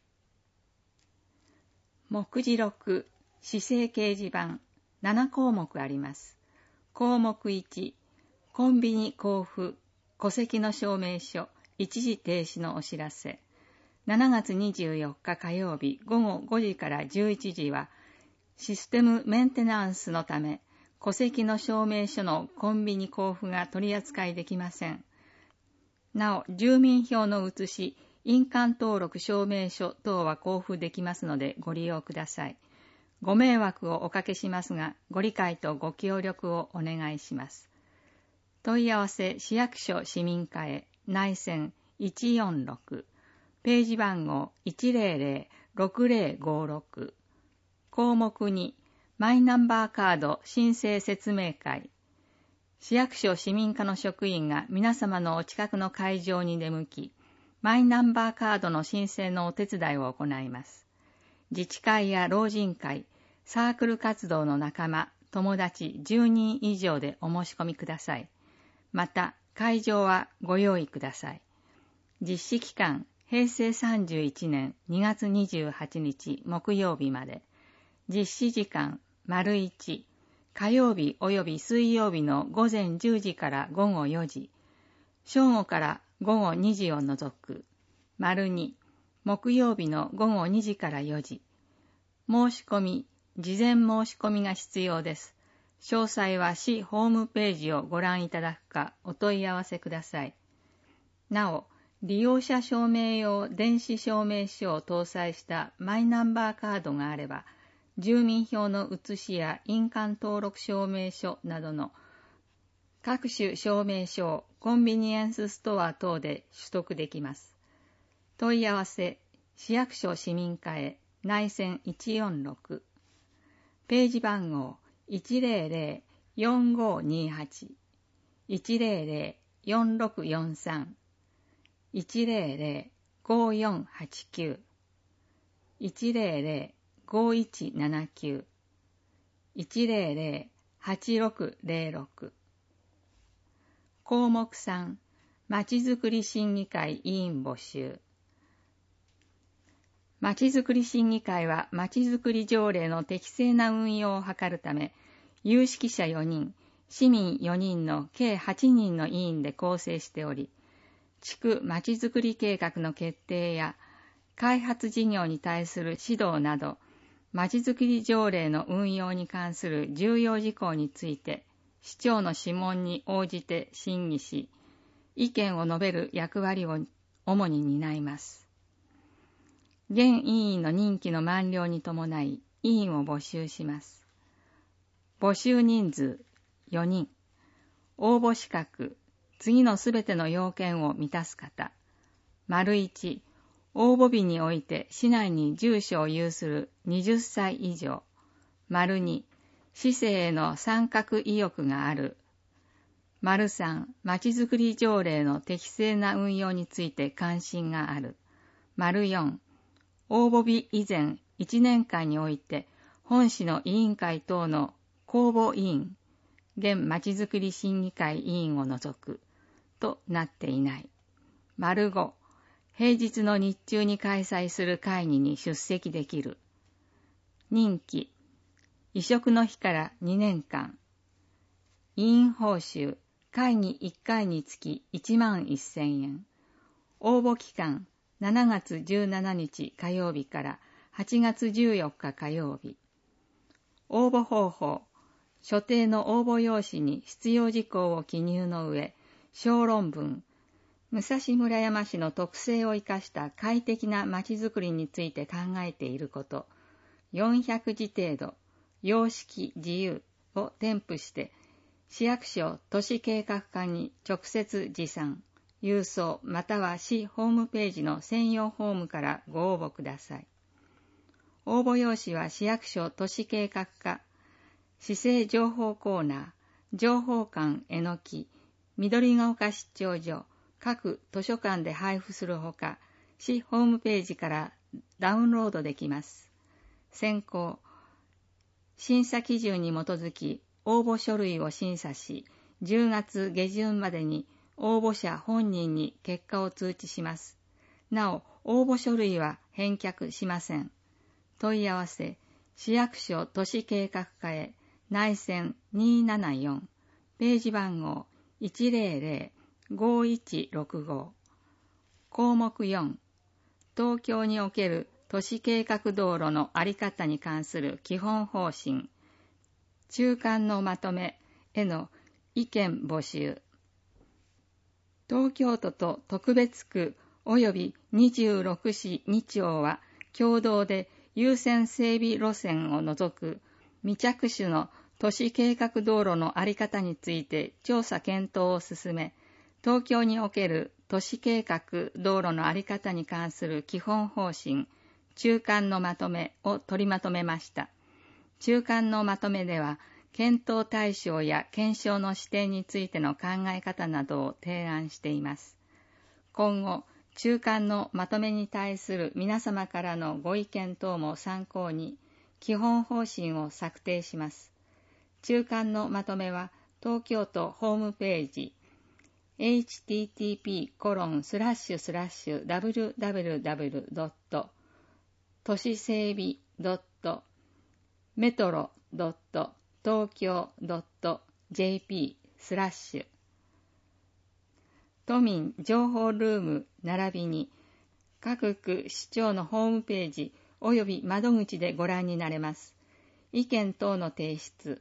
目次録、市政掲示板、ななこうもくあります。項目いち、コンビニ交付、戸籍の証明書、一時停止のお知らせ。しちがつにじゅうよっか火曜日ごごごじからじゅういちじは、システムメンテナンスのため、戸籍の証明書のコンビニ交付が取り扱いできません。なお、住民票の写し、印鑑登録証明書等は交付できますのでご利用ください。ご迷惑をおかけしますが、ご理解とご協力をお願いします。問い合わせ市役所市民課へ内線いちよんろく、ページ番号いちぜろぜろろくぜろごろく、項目にマイナンバーカード申請説明会。市役所市民課の職員が皆様のお近くの会場に出向き、マイナンバーカードの申請のお手伝いを行います。自治会や老人会、サークル活動の仲間、友達じゅうにん以上でお申し込みください。また、会場はご用意ください。実施期間、へいせいさんじゅういちねんにがつにじゅうはちにち木曜日まで。実施時間、丸いち、火曜日および水曜日のごぜんじゅうじからごごよじ、正午からごごにじを除く、丸に、木曜日のごごにじからよじ、申し込み、事前申し込みが必要です。 詳細は市ホームページをご覧いただくかお問い合わせください。なお、利用者証明用電子証明書を搭載したマイナンバーカードがあれば、住民票の写しや印鑑登録証明書などの各種証明書をコンビニエンスストア等で取得できます。問い合わせ、市役所市民課へ内線いちよんろく、ページ番号 いちゼロゼロ よんごにはち いちゼロゼロ よんろくよんさん いちゼロゼロ ごよんはちきゅう いちゼロゼロ ごいちななきゅう いちゼロゼロ はちろくゼロろく。項目さん、まちづくり審議会委員募集。まちづくり審議会はまちづくり条例の適正な運用を図るため、有識者よにん、市民よにんの計はちにんの委員で構成しており、地区まちづくり計画の決定や開発事業に対する指導など、まちづくり条例の運用に関する重要事項について、市長の諮問に応じて審議し、意見を述べる役割を主に担います。現委員の任期の満了に伴い、委員を募集します。募集人数よにん。応募資格、次のすべての要件を満たす方。丸いち、応募日において市内に住所を有するはたち以上。丸に、市政への参画意欲がある。丸さん、まちづくり条例の適正な運用について関心がある。丸よん、応募日以前いちねんかんにおいて本市の委員会等の公募委員、現まちづくり審議会委員を除くとなっていない。丸ご、平日の日中に開催する会議に出席できる。任期、委嘱の日からにねんかん。委員報酬、会議いっかいにつきいちまんせんえん。応募期間、しちがつじゅうしちにち火曜日からはちがつじゅうよっか火曜日。応募方法、所定の応募用紙に必要事項を記入の上、小論文、武蔵村山市の特性を生かした快適なまちづくりについて考えていること、よんひゃくじ程度、様式自由を添付して、市役所都市計画課に直接持参、郵送または市ホームページの専用フォームからご応募ください。応募用紙は市役所都市計画課、市政情報コーナー、情報館えのき、緑が丘出張所、各図書館で配布するほか、市ホームページからダウンロードできます。選考、審査基準に基づき応募書類を審査し、じゅうがつげじゅんまでに応募者本人に結果を通知します。なお、応募書類は返却しません。問い合わせ、市役所都市計画課へ内線にーななよん、ページ番号 いちゼロゼロ ごいちろくご。項目よん、東京における都市計画道路の在り方に関する基本方針、中間のまとめへの意見募集。東京都と特別区及びにじゅうろくしに町は共同で優先整備路線を除く未着手の都市計画道路の在り方について調査検討を進め、東京における都市計画道路の在り方に関する基本方針、中間のまとめを取りまとめました。中間のまとめでは、検討対象や検証の視点についての考え方などを提案しています。今後、中間のまとめに対する皆様からのご意見等も参考に、基本方針を策定します。中間のまとめは、東京都ホームページ、エイチティーティーピーコロンスラッシュスラッシュダブリューダブリューダブリュードット都市整備ドットメトロドット東京ドットジェーピースラッシュ都民情報ルーム並びに各区市長のホームページおよび窓口でご覧になれます。意見等の提出、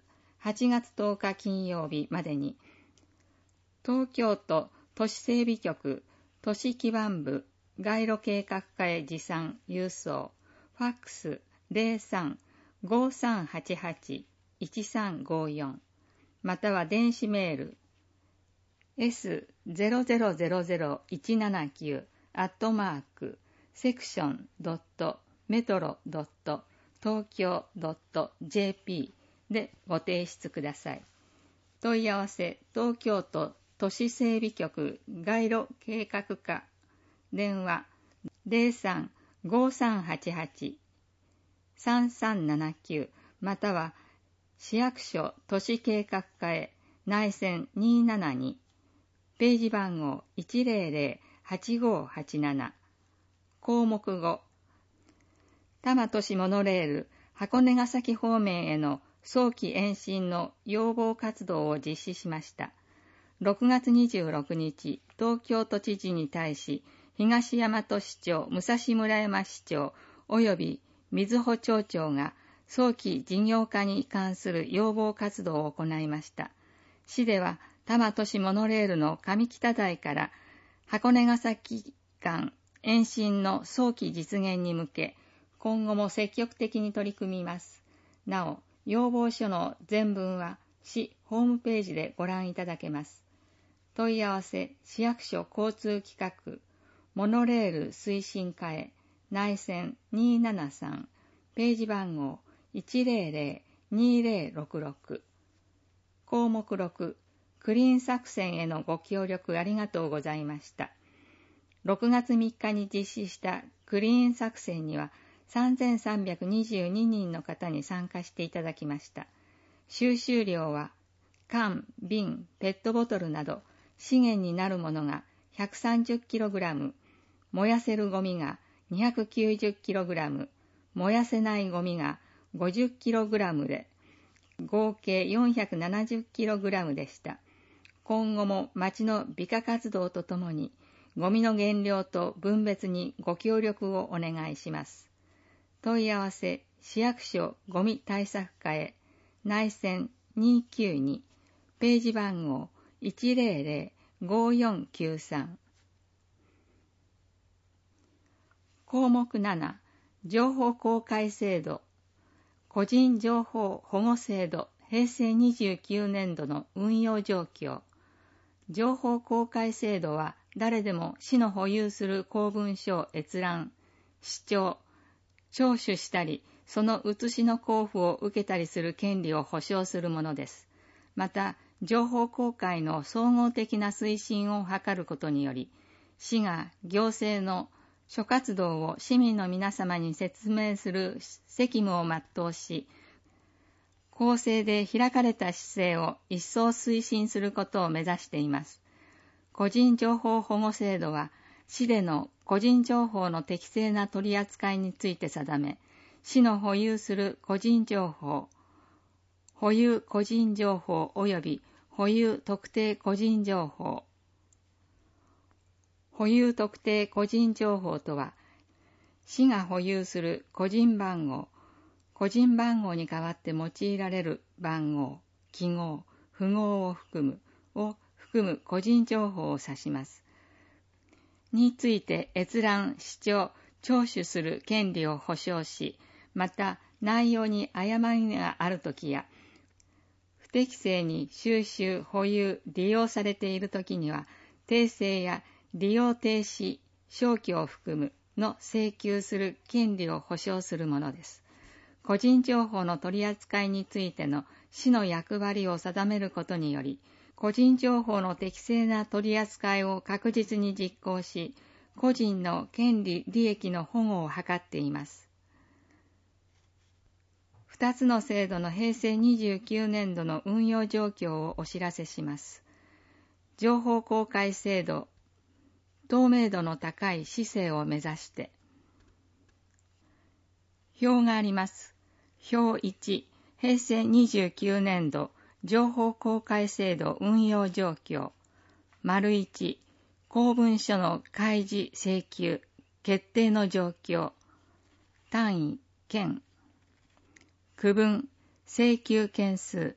はちがつとおか金曜日までに、東京都都市整備局都市基盤部街路計画課へ持参郵送、ファックス ゼロさん ごーさんはちはち いちさんごーよん または電子メール エスゼロゼロゼロゼロいちななきゅう アットマークセクション ドット メトロ ドット 東京 ドット ジェーピー でご提出ください。問い合わせ東京都都市整備局街路計画課電話 ゼロさん ごーさんはちはち さんさんななきゅう または市役所都市計画課へ内線にーななにページ番号 いちゼロゼロはちごーはちなな 項目ご多摩都市モノレール箱根ヶ崎方面への早期延伸の要望活動を実施しました。ろくがつにじゅうろくにち、東京都知事に対し、東大和市長、武蔵村山市長及び瑞穂町長が早期事業化に関する要望活動を行いました。市では多摩都市モノレールの上北台から箱根ヶ崎間延伸の早期実現に向け、今後も積極的に取り組みます。なお、要望書の全文は市ホームページでご覧いただけます。問い合わせ市役所交通企画モノレール推進課へ内線にーななさんページ番号 いちゼロゼロにゼロろくろく 項目ろくクリーン作戦へのご協力ありがとうございました。ろくがつみっかに実施したクリーン作戦にはさんぜんさんびゃくにじゅうににんの方に参加していただきました。収集量は缶、瓶、ペットボトルなど資源になるものが ひゃくさんじゅっキログラム、燃やせるゴミが にひゃくきゅうじゅっキログラム、燃やせないゴミが ごじゅっキログラム で、合計 よんひゃくななじゅっキログラム でした。今後も町の美化活動とともに、ゴミの減量と分別にご協力をお願いします。問い合わせ市役所ゴミ対策課へ内線にーきゅうにページ番号いちゼロゼロごーよんきゅうさん。項目なな情報公開制度個人情報保護制度へいせいにじゅうきゅうねんどの運用状況。情報公開制度は誰でも市の保有する公文書を閲覧、視聴、聴取したり、その写しの交付を受けたりする権利を保障するものです。また、情報公開の総合的な推進を図ることにより、市が行政の諸活動を市民の皆様に説明する責務を全うし、公正で開かれた姿勢を一層推進することを目指しています。個人情報保護制度は、市での個人情報の適正な取り扱いについて定め、市の保有する個人情報、保有個人情報及び保有特定個人情報。保有特定個人情報とは、市が保有する個人番号、個人番号に代わって用いられる番号、記号、符号を含む、を含む個人情報を指します。について閲覧、視聴、聴取する権利を保障し、また内容に誤りがあるときや、不適正に収集、保有、利用されているときには、訂正や利用停止、消去を含むの請求する権利を保障するものです。個人情報の取り扱いについての市の役割を定めることにより、個人情報の適正な取り扱いを確実に実行し、個人の権利・利益の保護を図っています。二つの制度のへいせいにじゅうきゅうねんどの運用状況をお知らせします。情報公開制度、透明度の高い市政を目指して。表があります。表いち、へいせいにじゅうきゅうねんど情報公開制度運用状況。丸いち、公文書の開示請求、決定の状況。単位、件。区分、請求件数、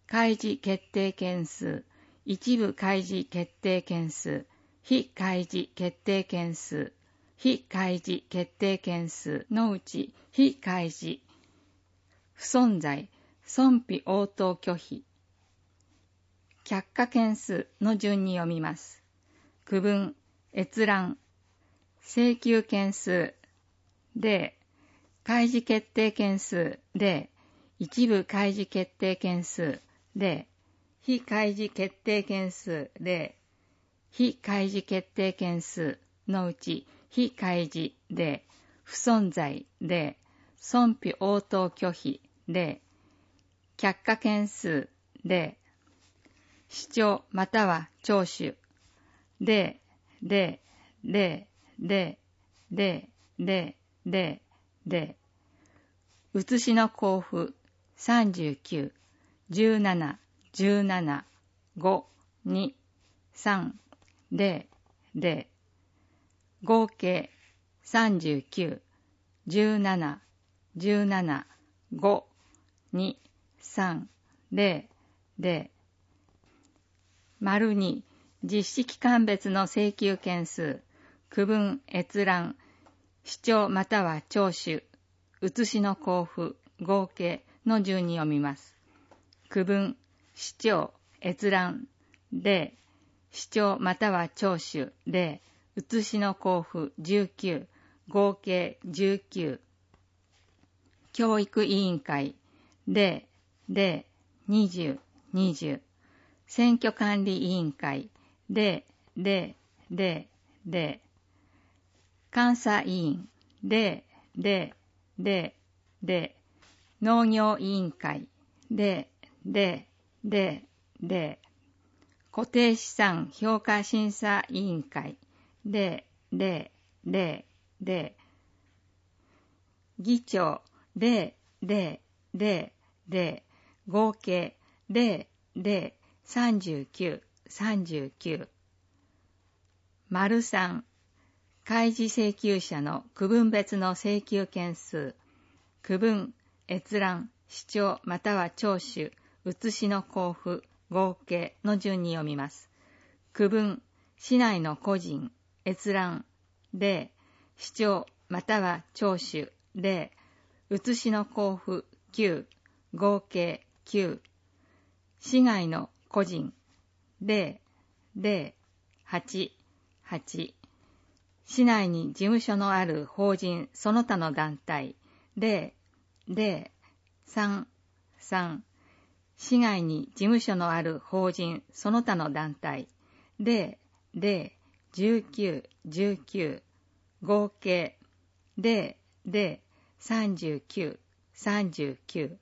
開示決定件数、一部開示決定件数、非開示決定件数、非開示決定件数のうち非開示、不存在、損否応答拒否、却下件数の順に読みます。区分、閲覧、請求件数、ゼロ、開示決定件数、ゼロ、一部開示決定件数、ゼロ、非開示決定件数、ゼロ、非開示決定件数のうち非開示、ゼロ、不存在、ゼロ、損否応答拒否、ゼロ、却下件数、ゼロ、主張または聴取、ゼロ、ゼロ、ゼロ、ゼロ、ゼロ、ゼロ、ゼロ、ゼロ、写しの交付、さんじゅうきゅう、じゅうなな、じゅうなな、ご、に、さん、ゼロ、ゼロ、合計、さんじゅうきゅう、じゅうなな、じゅうなな、ご、に、さん、ゼロ、ゼロ、丸に、実施期間別の請求件数、区分、閲覧、主張または聴取、写しの交付、合計の順に読みます。区分、主張、閲覧、ゼロ、主張または聴取、ゼロ、写しの交付、じゅうきゅう、合計じゅうきゅう。教育委員会、ゼロ、ゼロ、にじゅう、にじゅう。選挙管理委員会、ゼロ、ゼロ、ゼロ、ゼロ。監査委員、ゼロ、ゼロ、ゼロ、ゼロ。農業委員会、ゼロ、ゼロ、ゼロ、ゼロ。固定資産評価審査委員会、ゼロ、ゼロ、ゼロ、ゼロ。議長、ゼロ、ゼロ、ゼロ、ゼロ。合計、ゼロ、ゼロ、さんじゅうきゅう、さんじゅうきゅう。丸さん、開示請求者の区分別の請求件数、区分、閲覧、主張または聴取、写しの交付、合計の順に読みます。区分、市内の個人、閲覧、ゼロ、主張または聴取、ゼロ、写しの交付、きゅう、合計きゅう。市外の個人、ゼロ、ゼロ、はち、はち。市内に事務所のある法人その他の団体、ゼロ、ゼロ、さん、さん。市外に事務所のある法人その他の団体、ゼロ、ゼロ、じゅうきゅう、じゅうきゅう。合計、ゼロ、ゼロ、さんじゅうきゅう、さんじゅうきゅう。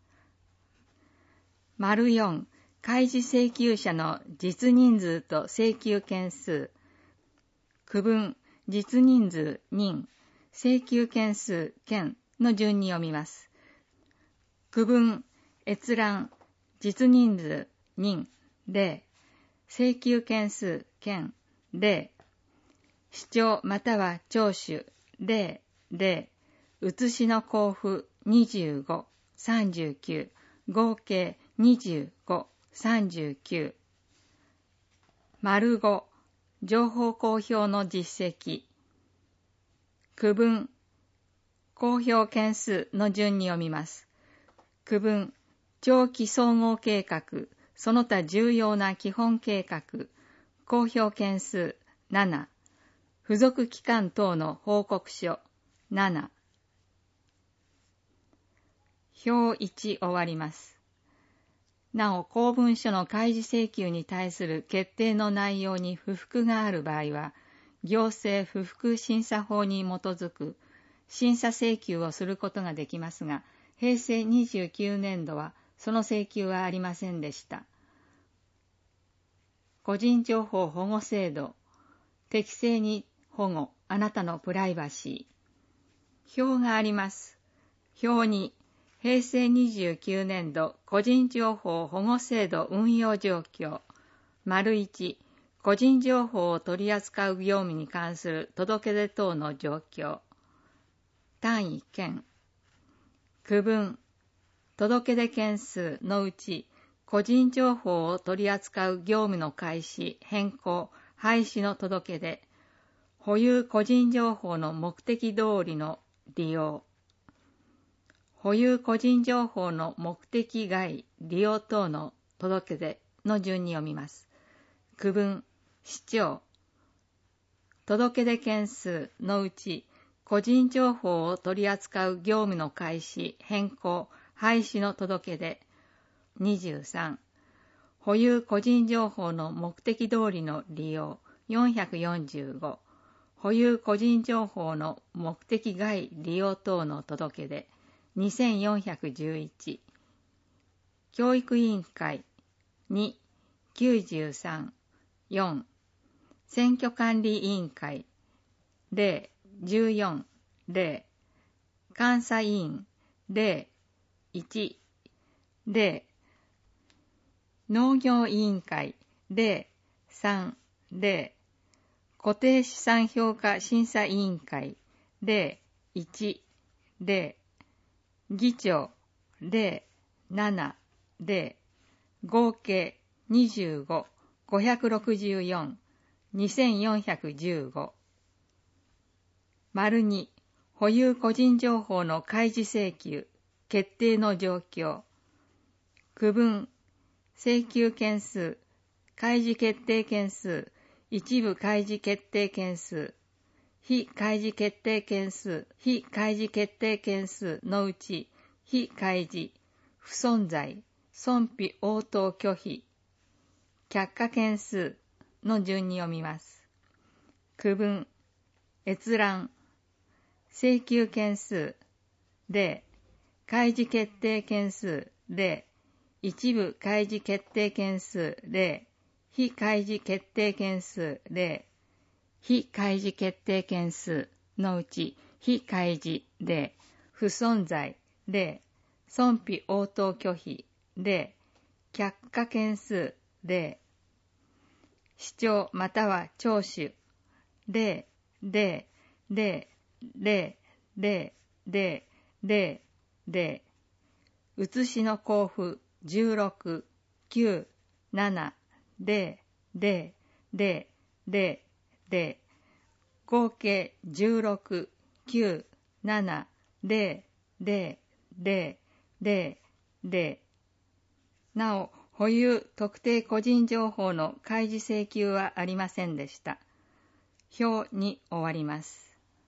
丸よん、開示請求者の実人数と請求件数、区分、実人数、人、請求件数、件の順に読みます。区分、閲覧、実人数、人、ゼロ、請求件数、件、ゼロ、主張または聴取、ゼロ、ゼロ、写しの交付、にじゅうご、さんじゅうきゅう、合計にじゅうご、さんじゅうきゅう。丸ご、情報公表の実績、区分、公表件数の順に読みます。区分、長期総合計画、その他重要な基本計画、公表件数なな、付属機関等の報告書なな。表いち終わります。なお、公文書の開示請求に対する決定の内容に不服がある場合は、行政不服審査法に基づく審査請求をすることができますが、へいせいにじゅうきゅうねんどはその請求はありませんでした。個人情報保護制度、適正に保護、あなたのプライバシー。表があります。表に、へいせいにじゅうきゅうねんど個人情報保護制度運用状況。丸いち、個人情報を取り扱う業務に関する届け出等の状況。単位件。区分。届け出件数のうち、 個人情報を取り扱う業務の開始、変更、廃止の届け出、保有個人情報の目的通りの利用、保有個人情報の目的外利用等の届け出の順に読みます。区分、視聴、届け出件数のうち、個人情報を取り扱う業務の開始、変更、廃止の届け出にじゅうさん、保有個人情報の目的通りの利用よんひゃくよんじゅうご、保有個人情報の目的外利用等の届け出にせんよんひゃくじゅういち、教育委員会に、きゅうじゅうさん、よん、選挙管理委員会ゼロ、じゅうよん、ゼロ、監査委員ゼロ、いち、ゼロ、農業委員会ゼロ、さん、ゼロ、固定資産評価審査委員会ゼロ、いち、ゼロ、議長ゼロ、なな、ゼロ、合計にじゅうご、ごひゃくろくじゅうよん、にせんよんひゃくじゅうご。丸に、保有個人情報の開示請求、決定の状況。区分、請求件数、開示決定件数、一部開示決定件数、非開示決定件数、非開示決定件数のうち、非開示、不存在、損否応答拒否、却下件数の順に読みます。区分、閲覧、請求件数ゼロ、開示決定件数ゼロ、一部開示決定件数ゼロ、非開示決定件数ゼロ、非開示決定件数のうち非開示ゼロ、不存在ゼロ、損否応答拒否ゼロ、却下件数ゼロ、視聴または聴取ゼロ、ゼロ、ゼロ、ゼロ、ゼロ、ゼロ、ゼロ、ゼロ、写しの交付じゅうろく、きゅう、なな、ゼロ、ゼロ、ゼロ、ゼロ、ゼロ、合計じゅうろく、きゅう、なな、ゼロ、ゼロ、ゼロ、ゼロ、ゼロ。なお、保有特定個人情報の開示請求はありませんでした。表に終わります。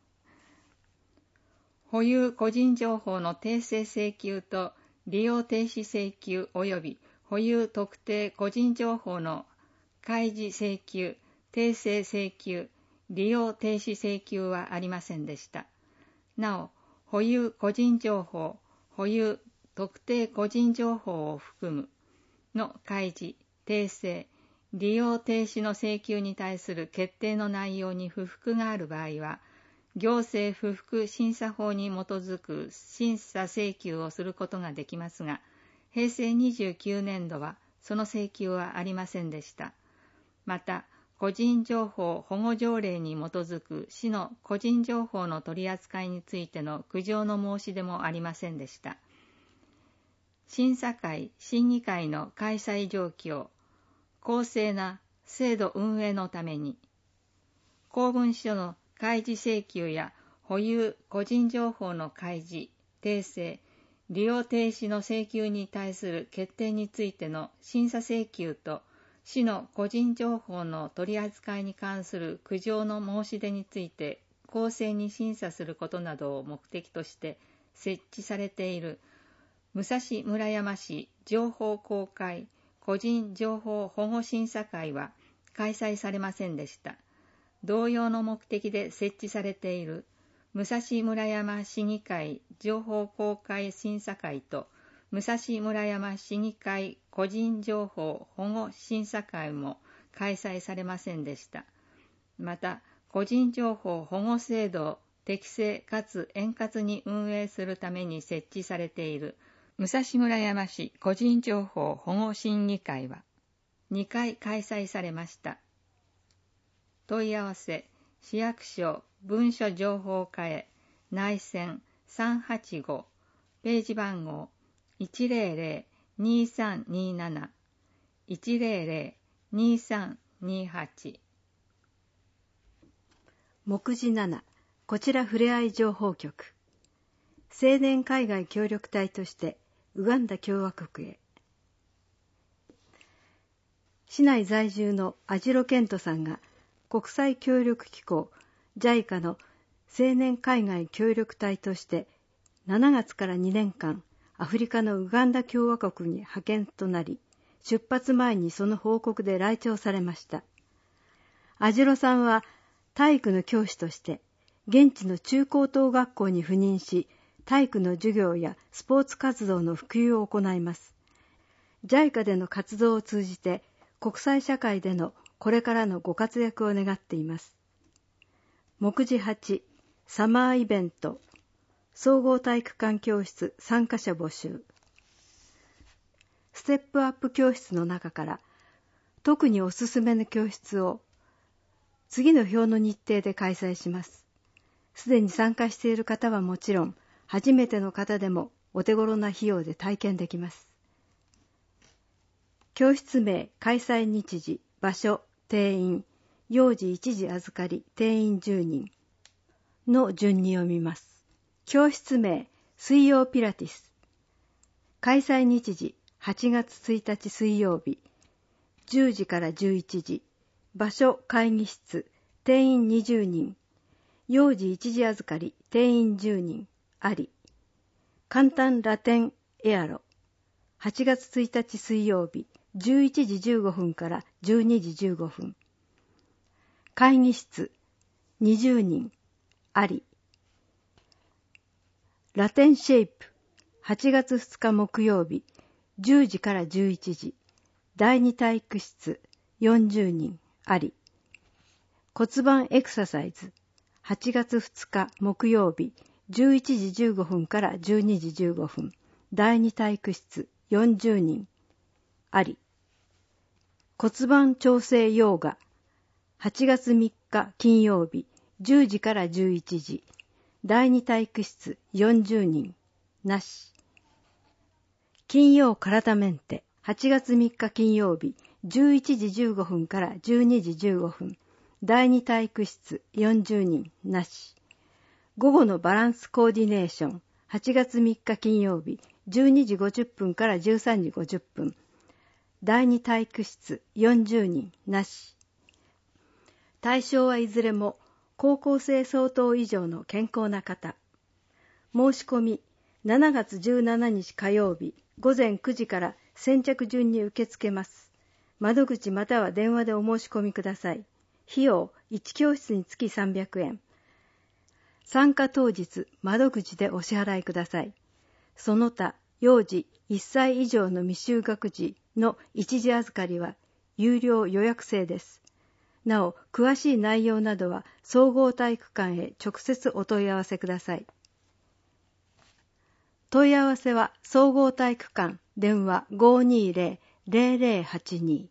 保有個人情報の訂正請求と利用停止請求及び保有特定個人情報の開示請求、訂正請求、利用停止請求はありませんでした。なお、保有個人情報、保有特定個人情報を含むの開示、訂正、利用停止の請求に対する決定の内容に不服がある場合は、行政不服審査法に基づく審査請求をすることができますが、へいせいにじゅうきゅうねんどはその請求はありませんでした。また、個人情報保護条例に基づく市の個人情報の取り扱いについての苦情の申し出もありませんでした。審査会・審議会の開催状況、公正な制度運営のために、公文書の開示請求や保有個人情報の開示、訂正、利用停止の請求に対する決定についての審査請求と、市の個人情報の取り扱いに関する苦情の申し出について公正に審査することなどを目的として設置されている武蔵村山市情報公開個人情報保護審査会は開催されませんでした。同様の目的で設置されている武蔵村山市議会情報公開審査会と武蔵村山市議会個人情報保護審査会も開催されませんでした。また、個人情報保護制度を適正かつ円滑に運営するために設置されている武蔵村山市個人情報保護審議会はにかい開催されました。問い合わせ、市役所文書情報課へ内線さんはちご、ページ番号いちゼロゼロにさんになな いちゼロゼロ にさんにはち。 目次なな、こちらふれあい情報局。青年海外協力隊としてウガンダ共和国へ。市内在住の網代健人さんが国際協力機構 ジャイカ の青年海外協力隊としてしちがつからにねんかんアフリカのウガンダ共和国に派遣となり、出発前にその報告で来庁されました。網代さんは体育の教師として現地の中高等学校に赴任し、体育の授業やスポーツ活動の普及を行います。ジャイカ での活動を通じて国際社会でのこれからのご活躍を願っています。目次はち、サマーイベント、総合体育館教室参加者募集。ステップアップ教室の中から特におすすめの教室を次の表の日程で開催します。すでに参加している方はもちろん、初めての方でもお手頃な費用で体験できます。教室名、開催日時、場所、定員、幼児一時預かり、定員じゅうにんの順に読みます。教室名、水曜ピラティス。開催日時、はちがつついたち水曜日、じゅうじからじゅういちじ。場所、会議室、定員にじゅうにん。幼児一時預かり、定員じゅうにん。あり。簡単ラテンエアロ。はちがつついたち水曜日、じゅういちじじゅうごふんからじゅうにじじゅうごふん。会議室、にじゅうにん。あり。ラテンシェイプ、はちがつふつか木曜日、じゅうじからじゅういちじ。だいに体育室、よんじゅうにん。あり。骨盤エクササイズ、はちがつふつか木曜日、じゅういちじじゅうごふんからじゅうにじじゅうごふん。だいに体育室、よんじゅうにん。あり。骨盤調整ヨーガ、はちがつみっか金曜日、じゅうじからじゅういちじ。だいに体育室、よんじゅうにん。なし。金曜体メンテ、はちがつみっか金曜日、じゅういちじじゅうごふんからじゅうにじじゅうごふん。だいに体育室、よんじゅうにん。なし。午後のバランスコーディネーション、はちがつみっか金曜日、じゅうにじごじゅっぷんからじゅうさんじごじゅっぷん。だいに体育室、よんじゅうにん。なし。対象はいずれも高校生相当以上の健康な方。申し込み、しちがつじゅうしちにち火曜日、ごぜんくじから先着順に受け付けます。窓口または電話でお申し込みください。費用、いち教室につきさんびゃくえん。参加当日、窓口でお支払いください。その他、幼児いっさい以上の未就学児の一時預かりは有料予約制です。なお、詳しい内容などは総合体育館へ直接お問い合わせください。問い合わせは総合体育館電話 ごーにーぜろ ゼロゼロはちに。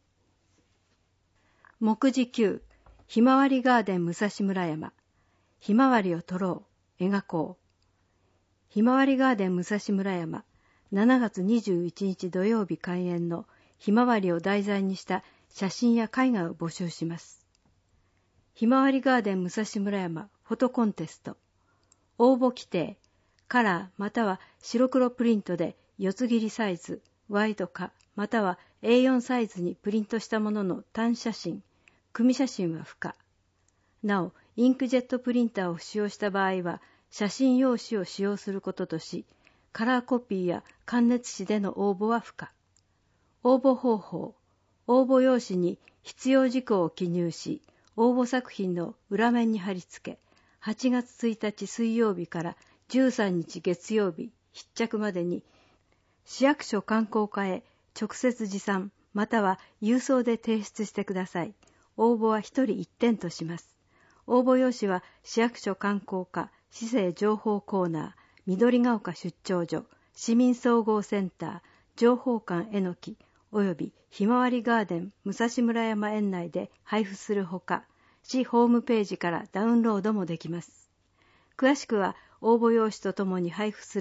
目次きゅう、ひまわりガーデン武蔵村山。ひまわりを撮ろう、描こう。ひまわりガーデン武蔵村山、しちがつにじゅういちにち土曜日開園のひまわりを題材にした写真や絵画を募集します。ひまわりガーデン武蔵村山フォトコンテスト。応募規定、カラーまたは白黒プリントで四つ切りサイズ、ワイド化または エーよん サイズにプリントしたものの単写真、組写真は不可。なお、インクジェットプリンターを使用した場合は、写真用紙を使用することとし、カラーコピーや感熱紙での応募は不可。応募方法、応募用紙に必要事項を記入し、応募作品の裏面に貼り付け、はちがつついたち水曜日からじゅうさんにち月曜日必着までに、市役所観光課へ直接持参または郵送で提出してください。応募はひとりいってんとします。応募用紙は市役所観光課市政情報コーナー、緑が丘出張所、市民総合センター、情報館えのき、およびひまわりガーデン武蔵村山園内で配布するほか、市ホームページからダウンロードもできます。詳しくは応募用紙とともに配布する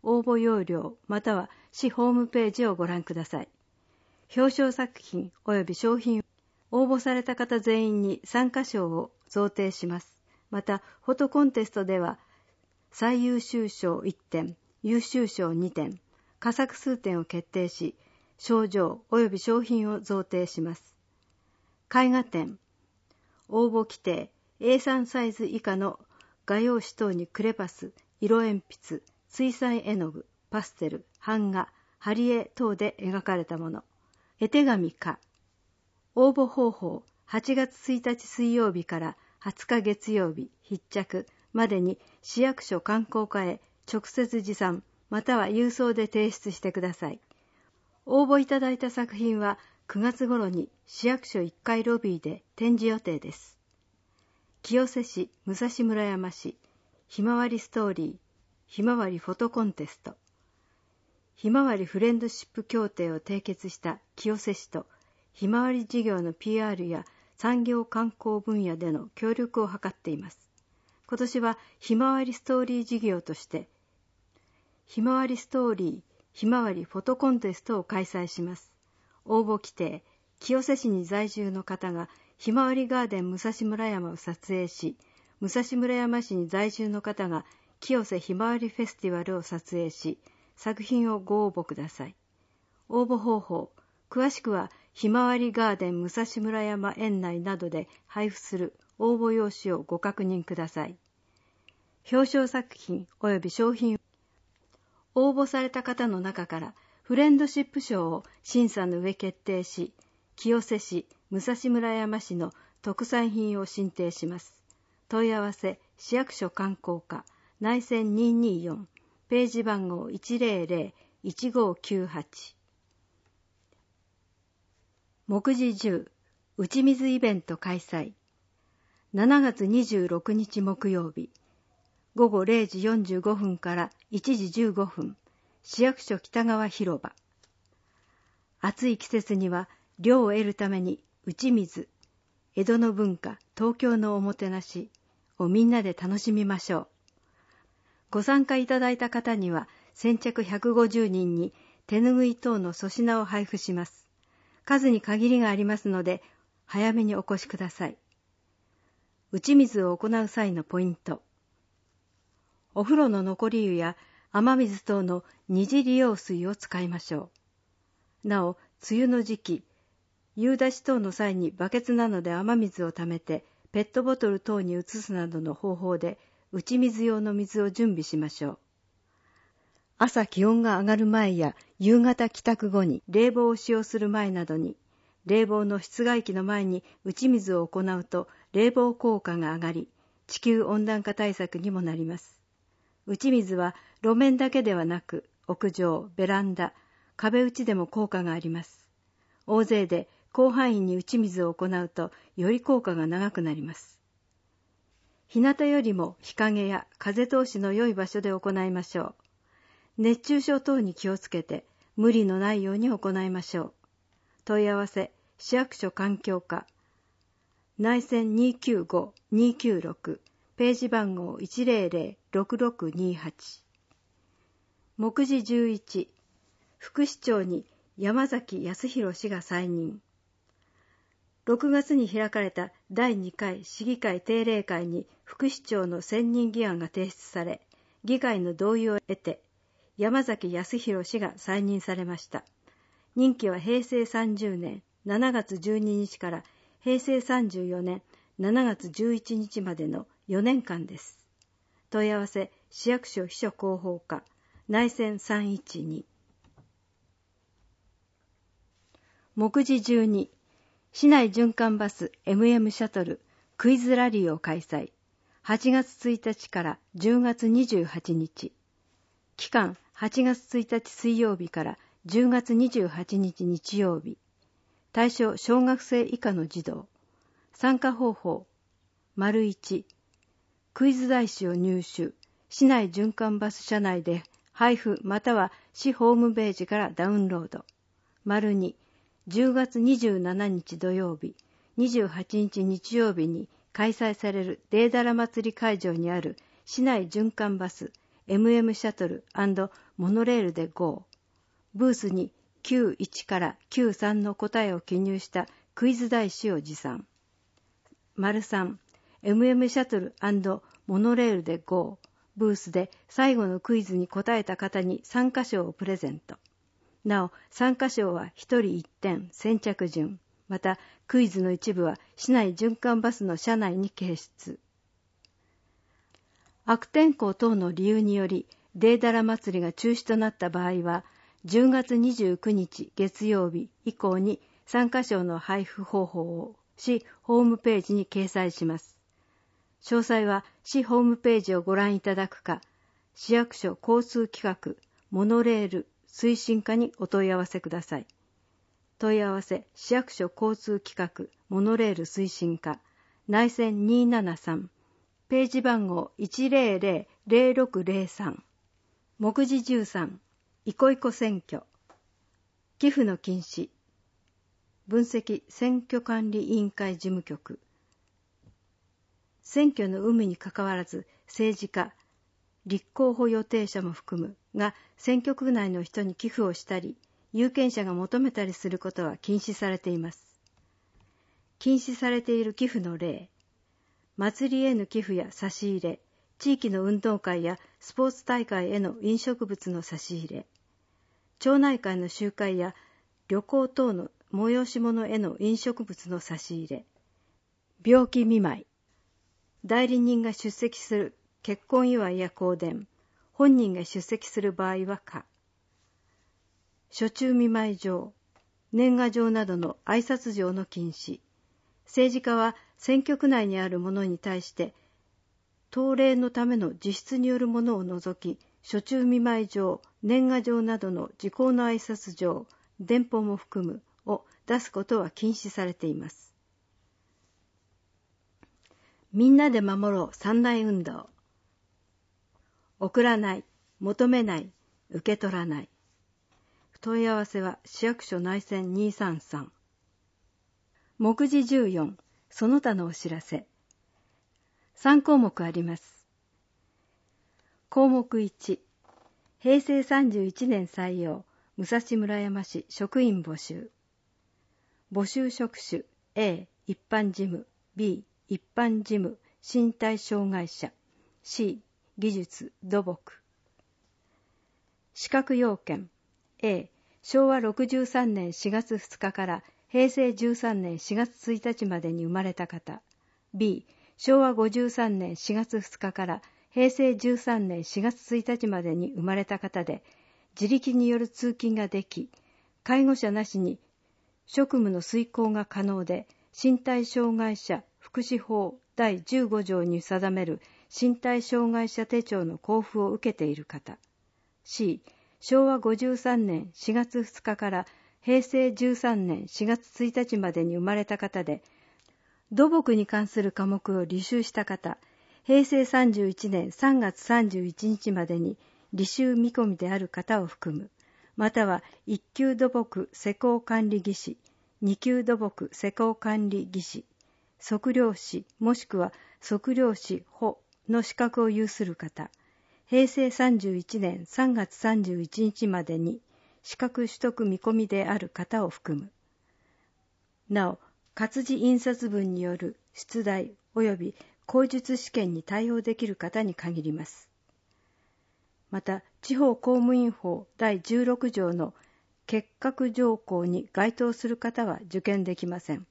応募要領または市ホームページをご覧ください。表彰作品及び商品応募された方全員に参加賞を贈呈します。また、フォトコンテストでは最優秀賞いってん、優秀賞にてん、佳作数点を決定し、賞状及び商品を贈呈します。絵画展、応募規定 エースリー サイズ以下の画用紙等にクレパス、色鉛筆、水彩絵の具、パステル、版画、貼り絵等で描かれたもの。絵手紙か。応募方法、はちがつついたち水曜日からはつか月曜日必着までに市役所観光課へ直接持参または郵送で提出してください。応募いただいた作品はくがつ頃に市役所いっかいロビーで展示予定です。清瀬市武蔵村山市ひまわりストーリーひまわりフォトコンテストひまわりフレンドシップ協定を締結した清瀬市とひまわり事業の ピーアール や産業観光分野での協力を図っています。今年はひまわりストーリー事業としてひまわりストーリーひまわりフォトコンテストを開催します。応募規定、清瀬市に在住の方がひまわりガーデン武蔵村山を撮影し、武蔵村山市に在住の方が清瀬ひまわりフェスティバルを撮影し、作品をご応募ください。応募方法、詳しくはひまわりガーデン武蔵村山園内などで配布する応募用紙をご確認ください。表彰作品及び商品応募された方の中からフレンドシップ賞を審査の上決定し、清瀬市、武蔵村山市の特産品を進呈します。問い合わせ、市役所観光課、内線にひゃくにじゅうよん、ページ番号 いちまるまるいちごきゅうはち。目次じゅう、打ち水イベント開催。しちがつにじゅうろくにち木曜日、ごごれいじよんじゅうごふんからいちじじゅうごふん、市役所北側広場。暑い季節には涼を得るために打ち水、江戸の文化、東京のおもてなしをみんなで楽しみましょう。ご参加いただいた方には先着ひゃくごじゅうにんに手ぬぐい等の粗品を配布します。数に限りがありますので早めにお越しください。打ち水を行う際のポイント。お風呂の残り湯や雨水等の二次利用水を使いましょう。なお、梅雨の時期、夕出し等の際にバケツなどで雨水をためてペットボトル等に移すなどの方法で打ち水用の水を準備しましょう。朝気温が上がる前や夕方帰宅後に冷房を使用する前などに、冷房の室外機の前に打ち水を行うと冷房効果が上がり、地球温暖化対策にもなります。打ち水は路面だけではなく、屋上、ベランダ、壁打ちでも効果があります。大勢で広範囲に打ち水を行うとより効果が長くなります。日向よりも日陰や風通しの良い場所で行いましょう。熱中症等に気をつけて無理のないように行いましょう。問い合わせ、市役所環境課、内線 にきゅうご にきゅうろく、ページ番号 いちまるまるろくろくにはち。目次じゅういち、副市長に山崎康弘氏が再任。ろくがつに開かれただいにかい市議会定例会に副市長の選任議案が提出され、議会の同意を得て、山崎康弘氏が再任されました。任期はへいせいさんじゅうねんしちがつじゅうににちからへいせいさんじゅうよねんしちがつじゅういちにちまでのよねんかんです。問い合わせ、市役所秘書広報課、内線さんいちに。目次じゅうに、市内循環バス エムエム シャトルクイズラリーを開催。はちがつついたちからじゅうがつにじゅうはちにち。期間はちがつついたち水曜日からじゅうがつにじゅうはちにち日曜日。対象小学生以下の児童。参加方法。丸いち。クイズ台紙を入手。市内循環バス車内で配布または市ホームページからダウンロード。丸に。じゅうがつにじゅうしちにち土曜日、にじゅうはちにち日曜日に開催されるデーダラ祭り会場にある市内循環バスエムエム シャトル&モノレールで ゴー。ブースにきゅういちからきゅうさんの答えを記入したクイズ台紙を持参。丸さん、エムエム シャトル&モノレールで ゴー。ブースで最後のクイズに答えた方に参加賞をプレゼント。なお、参加賞はひとりいってん先着順。また、クイズの一部は市内循環バスの車内に掲出。悪天候等の理由により、デーダラ祭りが中止となった場合は、じゅうがつにじゅうくにち月曜日以降に参加賞の配布方法を市ホームページに掲載します。詳細は市ホームページをご覧いただくか、市役所交通企画モノレール推進課にお問い合わせください。問い合わせ市役所交通企画モノレール推進課内線にーななさんページ番号 いちぜろぜろぜろろくぜろさん目次じゅうさんいこいこ選挙寄付の禁止分析選挙管理委員会事務局選挙の有無にかかわらず政治家、立候補予定者も含むが選挙区内の人に寄付をしたり、有権者が求めたりすることは禁止されています。禁止されている寄付の例、祭りへの寄付や差し入れ、地域の運動会やスポーツ大会への飲食物の差し入れ、町内会の集会や旅行等の催し物への飲食物の差し入れ、病気見舞い、代理人が出席する結婚祝いや香典、本人が出席する場合は可。暑中見舞い状、年賀状などの挨拶状の禁止。政治家は選挙区内にあるものに対して、当例のための実質によるものを除き、暑中見舞い状、年賀状などの時効の挨拶状、電報も含むを出すことは禁止されています。みんなで守ろう三大運動。送らない、求めない、受け取らない。問い合わせは市役所内線にーさんさん。目次じゅうよん、その他のお知らせ。さんこうもくあります。項目いち、へいせいさんじゅういちねん採用、武蔵村山市職員募集。募集職種 A、一般事務、B、一般事務、身体障害者、C、技術、土木。資格要件 A、しょうわろくじゅうさんねんしがつふつかからへいせいじゅうさんねんしがつついたちまでに生まれた方。B、しょうわごじゅうさんねんしがつふつかからへいせいじゅうさんねんしがつついたちまでに生まれた方で、自力による通勤ができ、介護者なしに職務の遂行が可能で、身体障害者福祉法だいじゅうごじょうに定める身体障害者手帳の交付を受けている方。C、しょうわごじゅうさんねんしがつふつかからへいせいじゅうさんねんしがつついたちまでに生まれた方で、土木に関する科目を履修した方、へいせいさんじゅういちねんさんがつさんじゅういちにちまでに履修見込みである方を含む、またはいっきゅう土木施工管理技士、にきゅう土木施工管理技士、測量士もしくは測量士補の資格を有する方、へいせいさんじゅういちねんさんがつさんじゅういちにちまでに資格取得見込みである方を含む。なお、活字印刷分による出題及び口述試験に対応できる方に限ります。また、地方公務員法だいじゅうろくじょうの結核条項に該当する方は受験できません。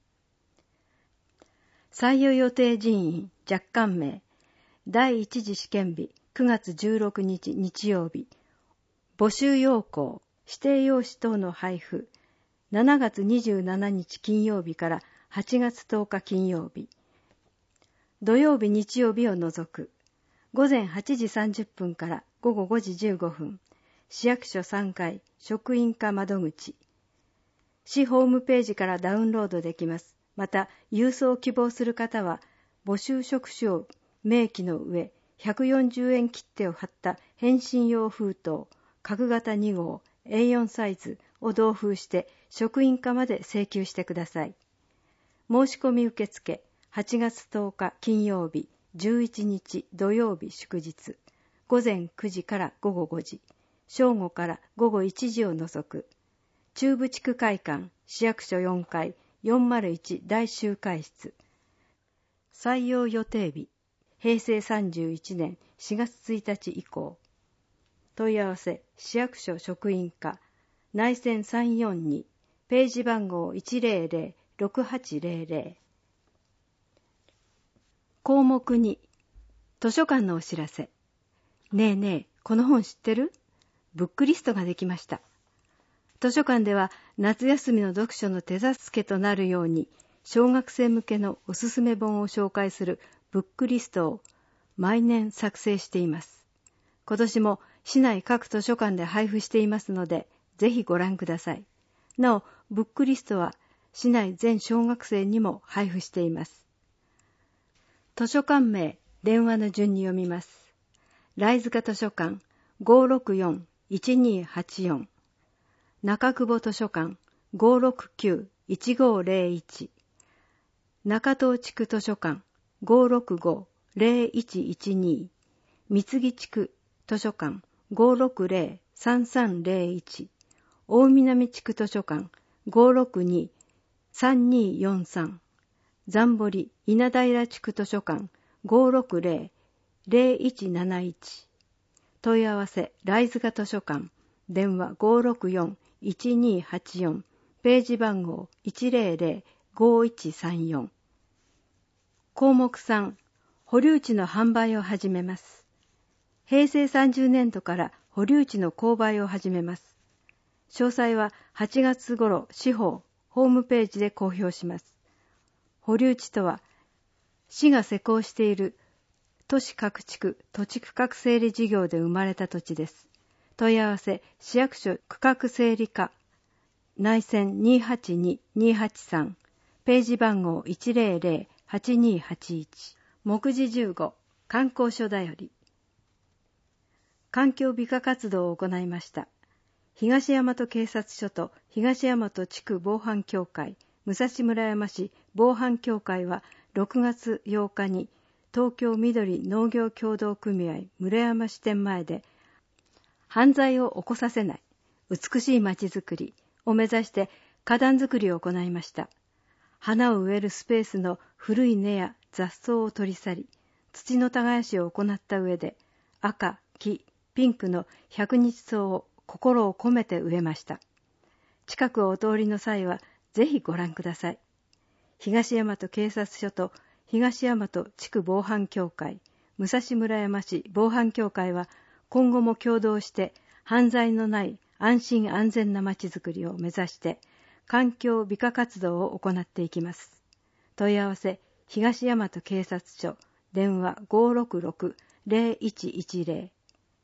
採用予定人員若干名、だいいち次試験日くがつじゅうろくにち日曜日、募集要項、指定用紙等の配布、しちがつにじゅうしちにち金曜日からはちがつとおか金曜日、土曜日日曜日を除く、ごぜんはちじさんじゅっぷんからごごごじじゅうごふん、市役所さんがい職員課窓口。市ホームページからダウンロードできます。また、郵送を希望する方は、募集職種を明記の上、ひゃくよんじゅうえん切手を貼った返信用封筒、角型にごう、エーよん サイズを同封して職員課まで請求してください。申し込み受付、はちがつとおか金曜日、じゅういちにち土曜日祝日、 午前くじから午後ごじ、正午から午後いちじを除く。中部地区会館市役所よんかいよんまるいち大集会室。採用予定日、へいせいさんじゅういちねんしがつついたち以降。問い合わせ、市役所職員課、内線さんよんに、ページ番号 いちぜろぜろろくはちぜろぜろ。項目に、図書館のお知らせ。ねえねえ、この本知ってる？ブックリストができました。図書館では夏休みの読書の手助けとなるように、小学生向けのおすすめ本を紹介するブックリストを毎年作成しています。今年も市内各図書館で配布していますので、ぜひご覧ください。なお、ブックリストは市内全小学生にも配布しています。図書館名、電話の順に読みます。ライズカ図書館 ごーろくよんいちにーはちよん、中久保図書館 ごーろくきゅういちごーぜろいち、中東地区図書館 ごーろくごぜろいちいちに、三木地区図書館 ごーろくぜろさんさんぜろいち、大南地区図書館 ごーろくにさんにーよんさん、残堀稲平地区図書館 ごーろくぜろぜろいちなないち、問い合わせライズカ図書館、電話 ごーろくよんいちにーはちよん、ページ番号 いちぜろぜろごーいちさんよん。項目さん、保留地の販売を始めます。へいせいさんじゅうねんどから保留地の購買を始めます。詳細ははちがつ頃市法ホームページで公表します。保留地とは、市が施行している都市各地区土地区画整理事業で生まれた土地です。問い合わせ、市役所区画整理課、内線 にーはちにーにーはちさん、ページ番号 いちぜろぜろはちにーはちいち。目次じゅうご、観光所だより。環境美化活動を行いました。東大和警察署と東大和地区防犯協会、武蔵村山市防犯協会はろくがつようかに東京緑農業協同組合村山支店前で犯罪を起こさせない美しいまちづくりを目指して花壇作りを行いました。花を植えるスペースの古い根や雑草を取り去り、土の耕しを行った上で赤、黄、ピンクの百日草を心を込めて植えました。近くをお通りの際はぜひご覧ください。東大和警察署と東大和地区防犯協会、武蔵村山市防犯協会は今後も共同して犯罪のない安心安全なまちづくりを目指して環境美化活動を行っていきます。問い合わせ、東大和警察署、電話 ごーろくろくぜろいちいちぜろ。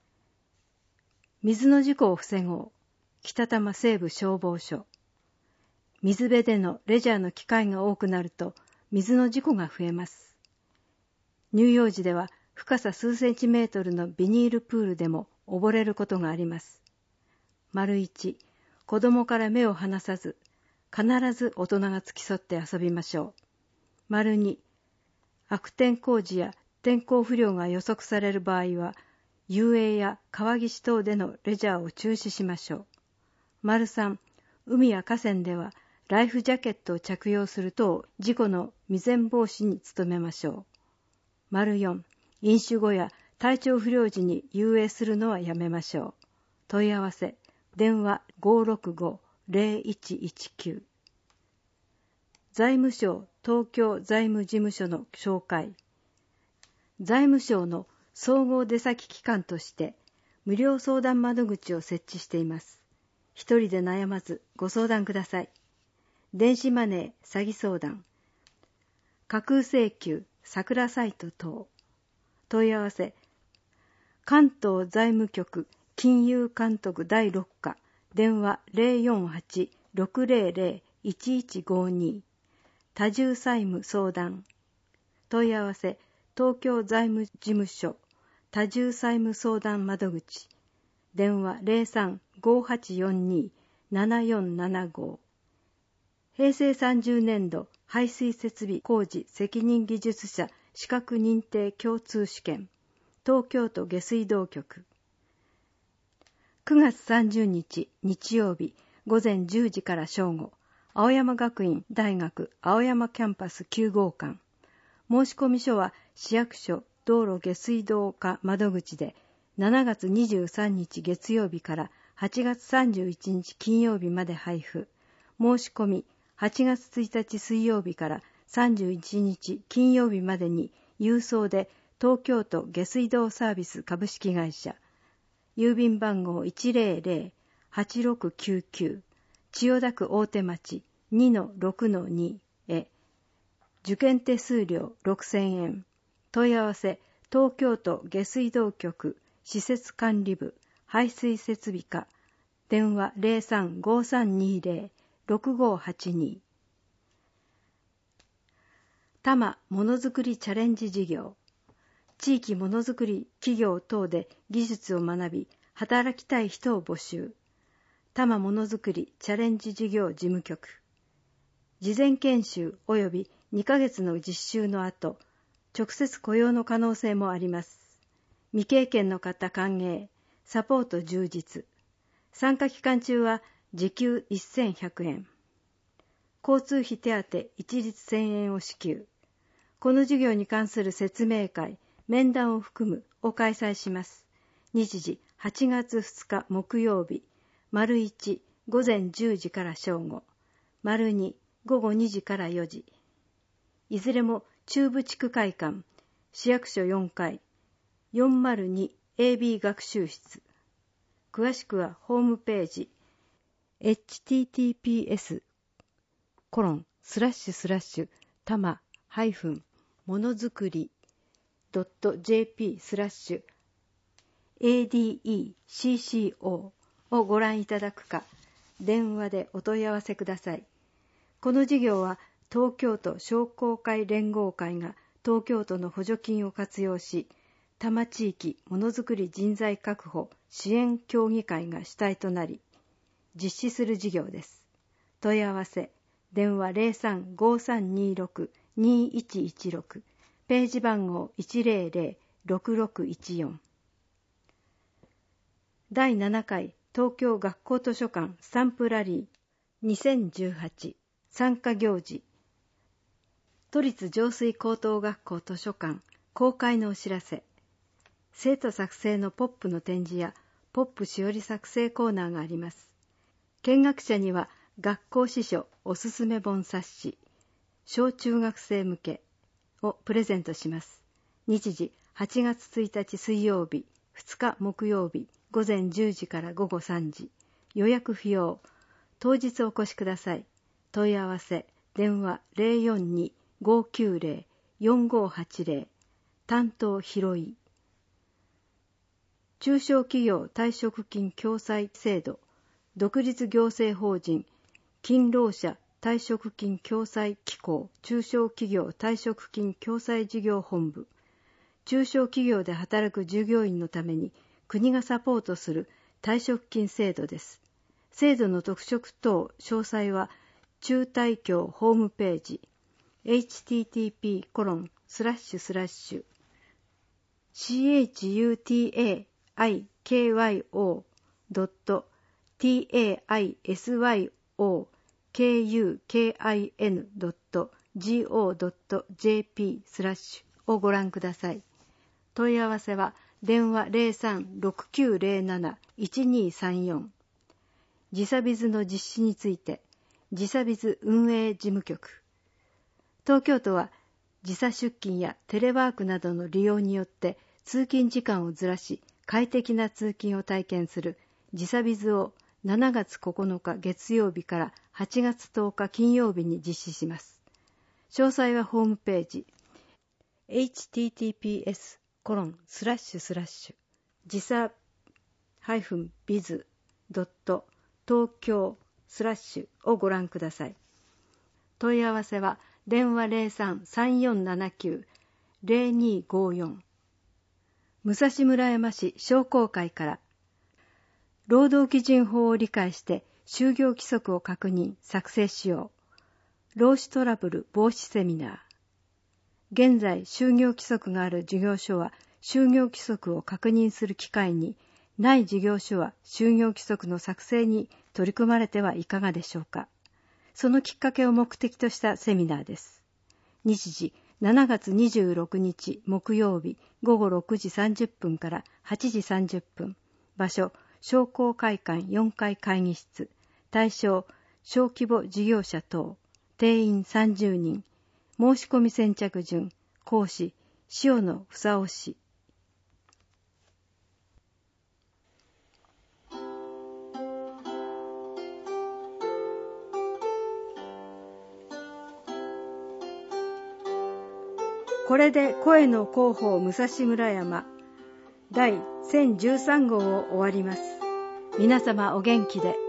水の事故を防ごう、北多摩西部消防署。水辺でのレジャーの機会が多くなると水の事故が増えます。乳幼児では深さ数センチメートルのビニールプールでも溺れることがあります。丸一、子供から目を離さず、必ず大人が付き添って遊びましょう。丸二、悪天候時や天候不良が予測される場合は、遊泳や川岸等でのレジャーを中止しましょう。丸三、海や河川ではライフジャケットを着用する等事故の未然防止に努めましょう。丸四、飲酒後や体調不良時に遊泳するのはやめましょう。問い合わせ、電話 ごーろくごぜろいちいちきゅう。財務省東京財務事務所の紹介。財務省の総合出先機関として無料相談窓口を設置しています。一人で悩まずご相談ください。電子マネー詐欺相談、架空請求、桜サイト等。問い合わせ、関東財務局金融監督だいろっ課、電話 ぜろよんはちろくぜろぜろいちいちごに。多重債務相談。問い合わせ、東京財務事務所多重債務相談窓口、電話 ゼロさん ごーはちよんに ななよんななご。へいせいさんじゅうねんど排水設備工事責任技術者資格認定共通試験。 東京都下水道局。くがつさんじゅうにち日曜日午前じゅうじから正午、青山学院大学青山キャンパスきゅうごうかん。申込書は市役所道路下水道課窓口でしちがつにじゅうさんにち月曜日からはちがつさんじゅういちにち金曜日まで配布。申し込みはちがつついたち水曜日からさんじゅういちにち金曜日までに郵送で東京都下水道サービス株式会社、郵便番号 いちまるまるはちろくきゅうきゅう、千代田区大手町 にのろくのに へ、受験手数料ろくせんえん。問い合わせ東京都下水道局施設管理部排水設備課、電話 ゼロさん ごさんにゼロ ろくごはちに。多摩ものづくりチャレンジ事業。地域ものづくり企業等で技術を学び働きたい人を募集。多摩ものづくりチャレンジ事業事務局。事前研修及びにかげつの実習の後、直接雇用の可能性もあります。未経験の方歓迎、サポート充実。参加期間中は時給せんひゃくえん。交通費手当一律せんえんを支給。この授業に関する説明会、面談を含むを開催します。日時はちがつふつか木曜日、丸いち午前じゅうじから正午、丸に午後にじからよじ。いずれも中部地区会館、市役所よんかい、よんまるにエービー 学習室。詳しくはホームページ エイチティーティーピーエス コロンスラッシュスラッシュ多摩ハイフンものづくり .jp スラッシュ エーディーイーシーシーオー をご覧いただくか、電話でお問い合わせください。この事業は東京都商工会連合会が東京都の補助金を活用し、多摩地域ものづくり人材確保支援協議会が主体となり、実施する事業です。問い合わせ、電話 ゼロさん ごさんにろく にいちいちろく、ページ番号 いちまるまる ろくろくいちよん。だいななかい東京学校図書館スタンプラリーにせんじゅうはち参加行事。都立上水高等学校図書館公開のお知らせ。生徒作成のポップの展示やポップしおり作成コーナーがあります。見学者には学校司書おすすめ本冊子、小中学生向けをプレゼントします。日時はちがつついたち水曜日、ふつか木曜日、午前じゅうじから午後さんじ。予約不要。当日お越しください。問い合わせ、電話 ゼロよんに ごきゅうゼロ よんごはちゼロ。担当広井。中小企業退職金共済制度、独立行政法人勤労者退職金共済機構中小企業退職金共済事業本部。中小企業で働く従業員のために国がサポートする退職金制度です。制度の特色等詳細は中退協ホームページ エイチティーティーピー コロンスラッシュスラッシュ シーエイチユーティーエーアイケーワイオー ドット ティーエーアイエスワイオー ケーユーケーアイエヌ ドット ジーオー ドット ジェーピー スラッシュをご覧ください。問い合わせは電話 ゼロさん ろくきゅうゼロなな いちにさんよん。時差ビズの実施について、時差ビズ運営事務局。東京都は時差出勤やテレワークなどの利用によって通勤時間をずらし、快適な通勤を体験する時差ビズをしちがつここのか月曜日からはちがつとおか金曜日に実施します。詳細はホームページ エイチティーティーピーエス コロンスラッシュスラッシュ時差 ビズ ドット 東京スラッシュをご覧ください。問い合わせは電話 ゼロさん さんよんななきゅう ゼロにごよん。武蔵村山市商工会から労働基準法を理解して就業規則を確認作成しよう。労使トラブル防止セミナー。現在就業規則がある事業所は就業規則を確認する機会に、ない事業所は就業規則の作成に取り組まれてはいかがでしょうか。そのきっかけを目的としたセミナーです。日時、しちがつにじゅうろくにち木曜日ごごろくじさんじゅっぷんからはちじさんじゅっぷん。場所、商工会館よんかい会議室。対象、小規模事業者等。定員さんじゅうにん。申し込み先着順。講師、塩野房夫氏。これで声の広報武蔵村山第せんじゅうさんごうを終わります。皆様お元気で。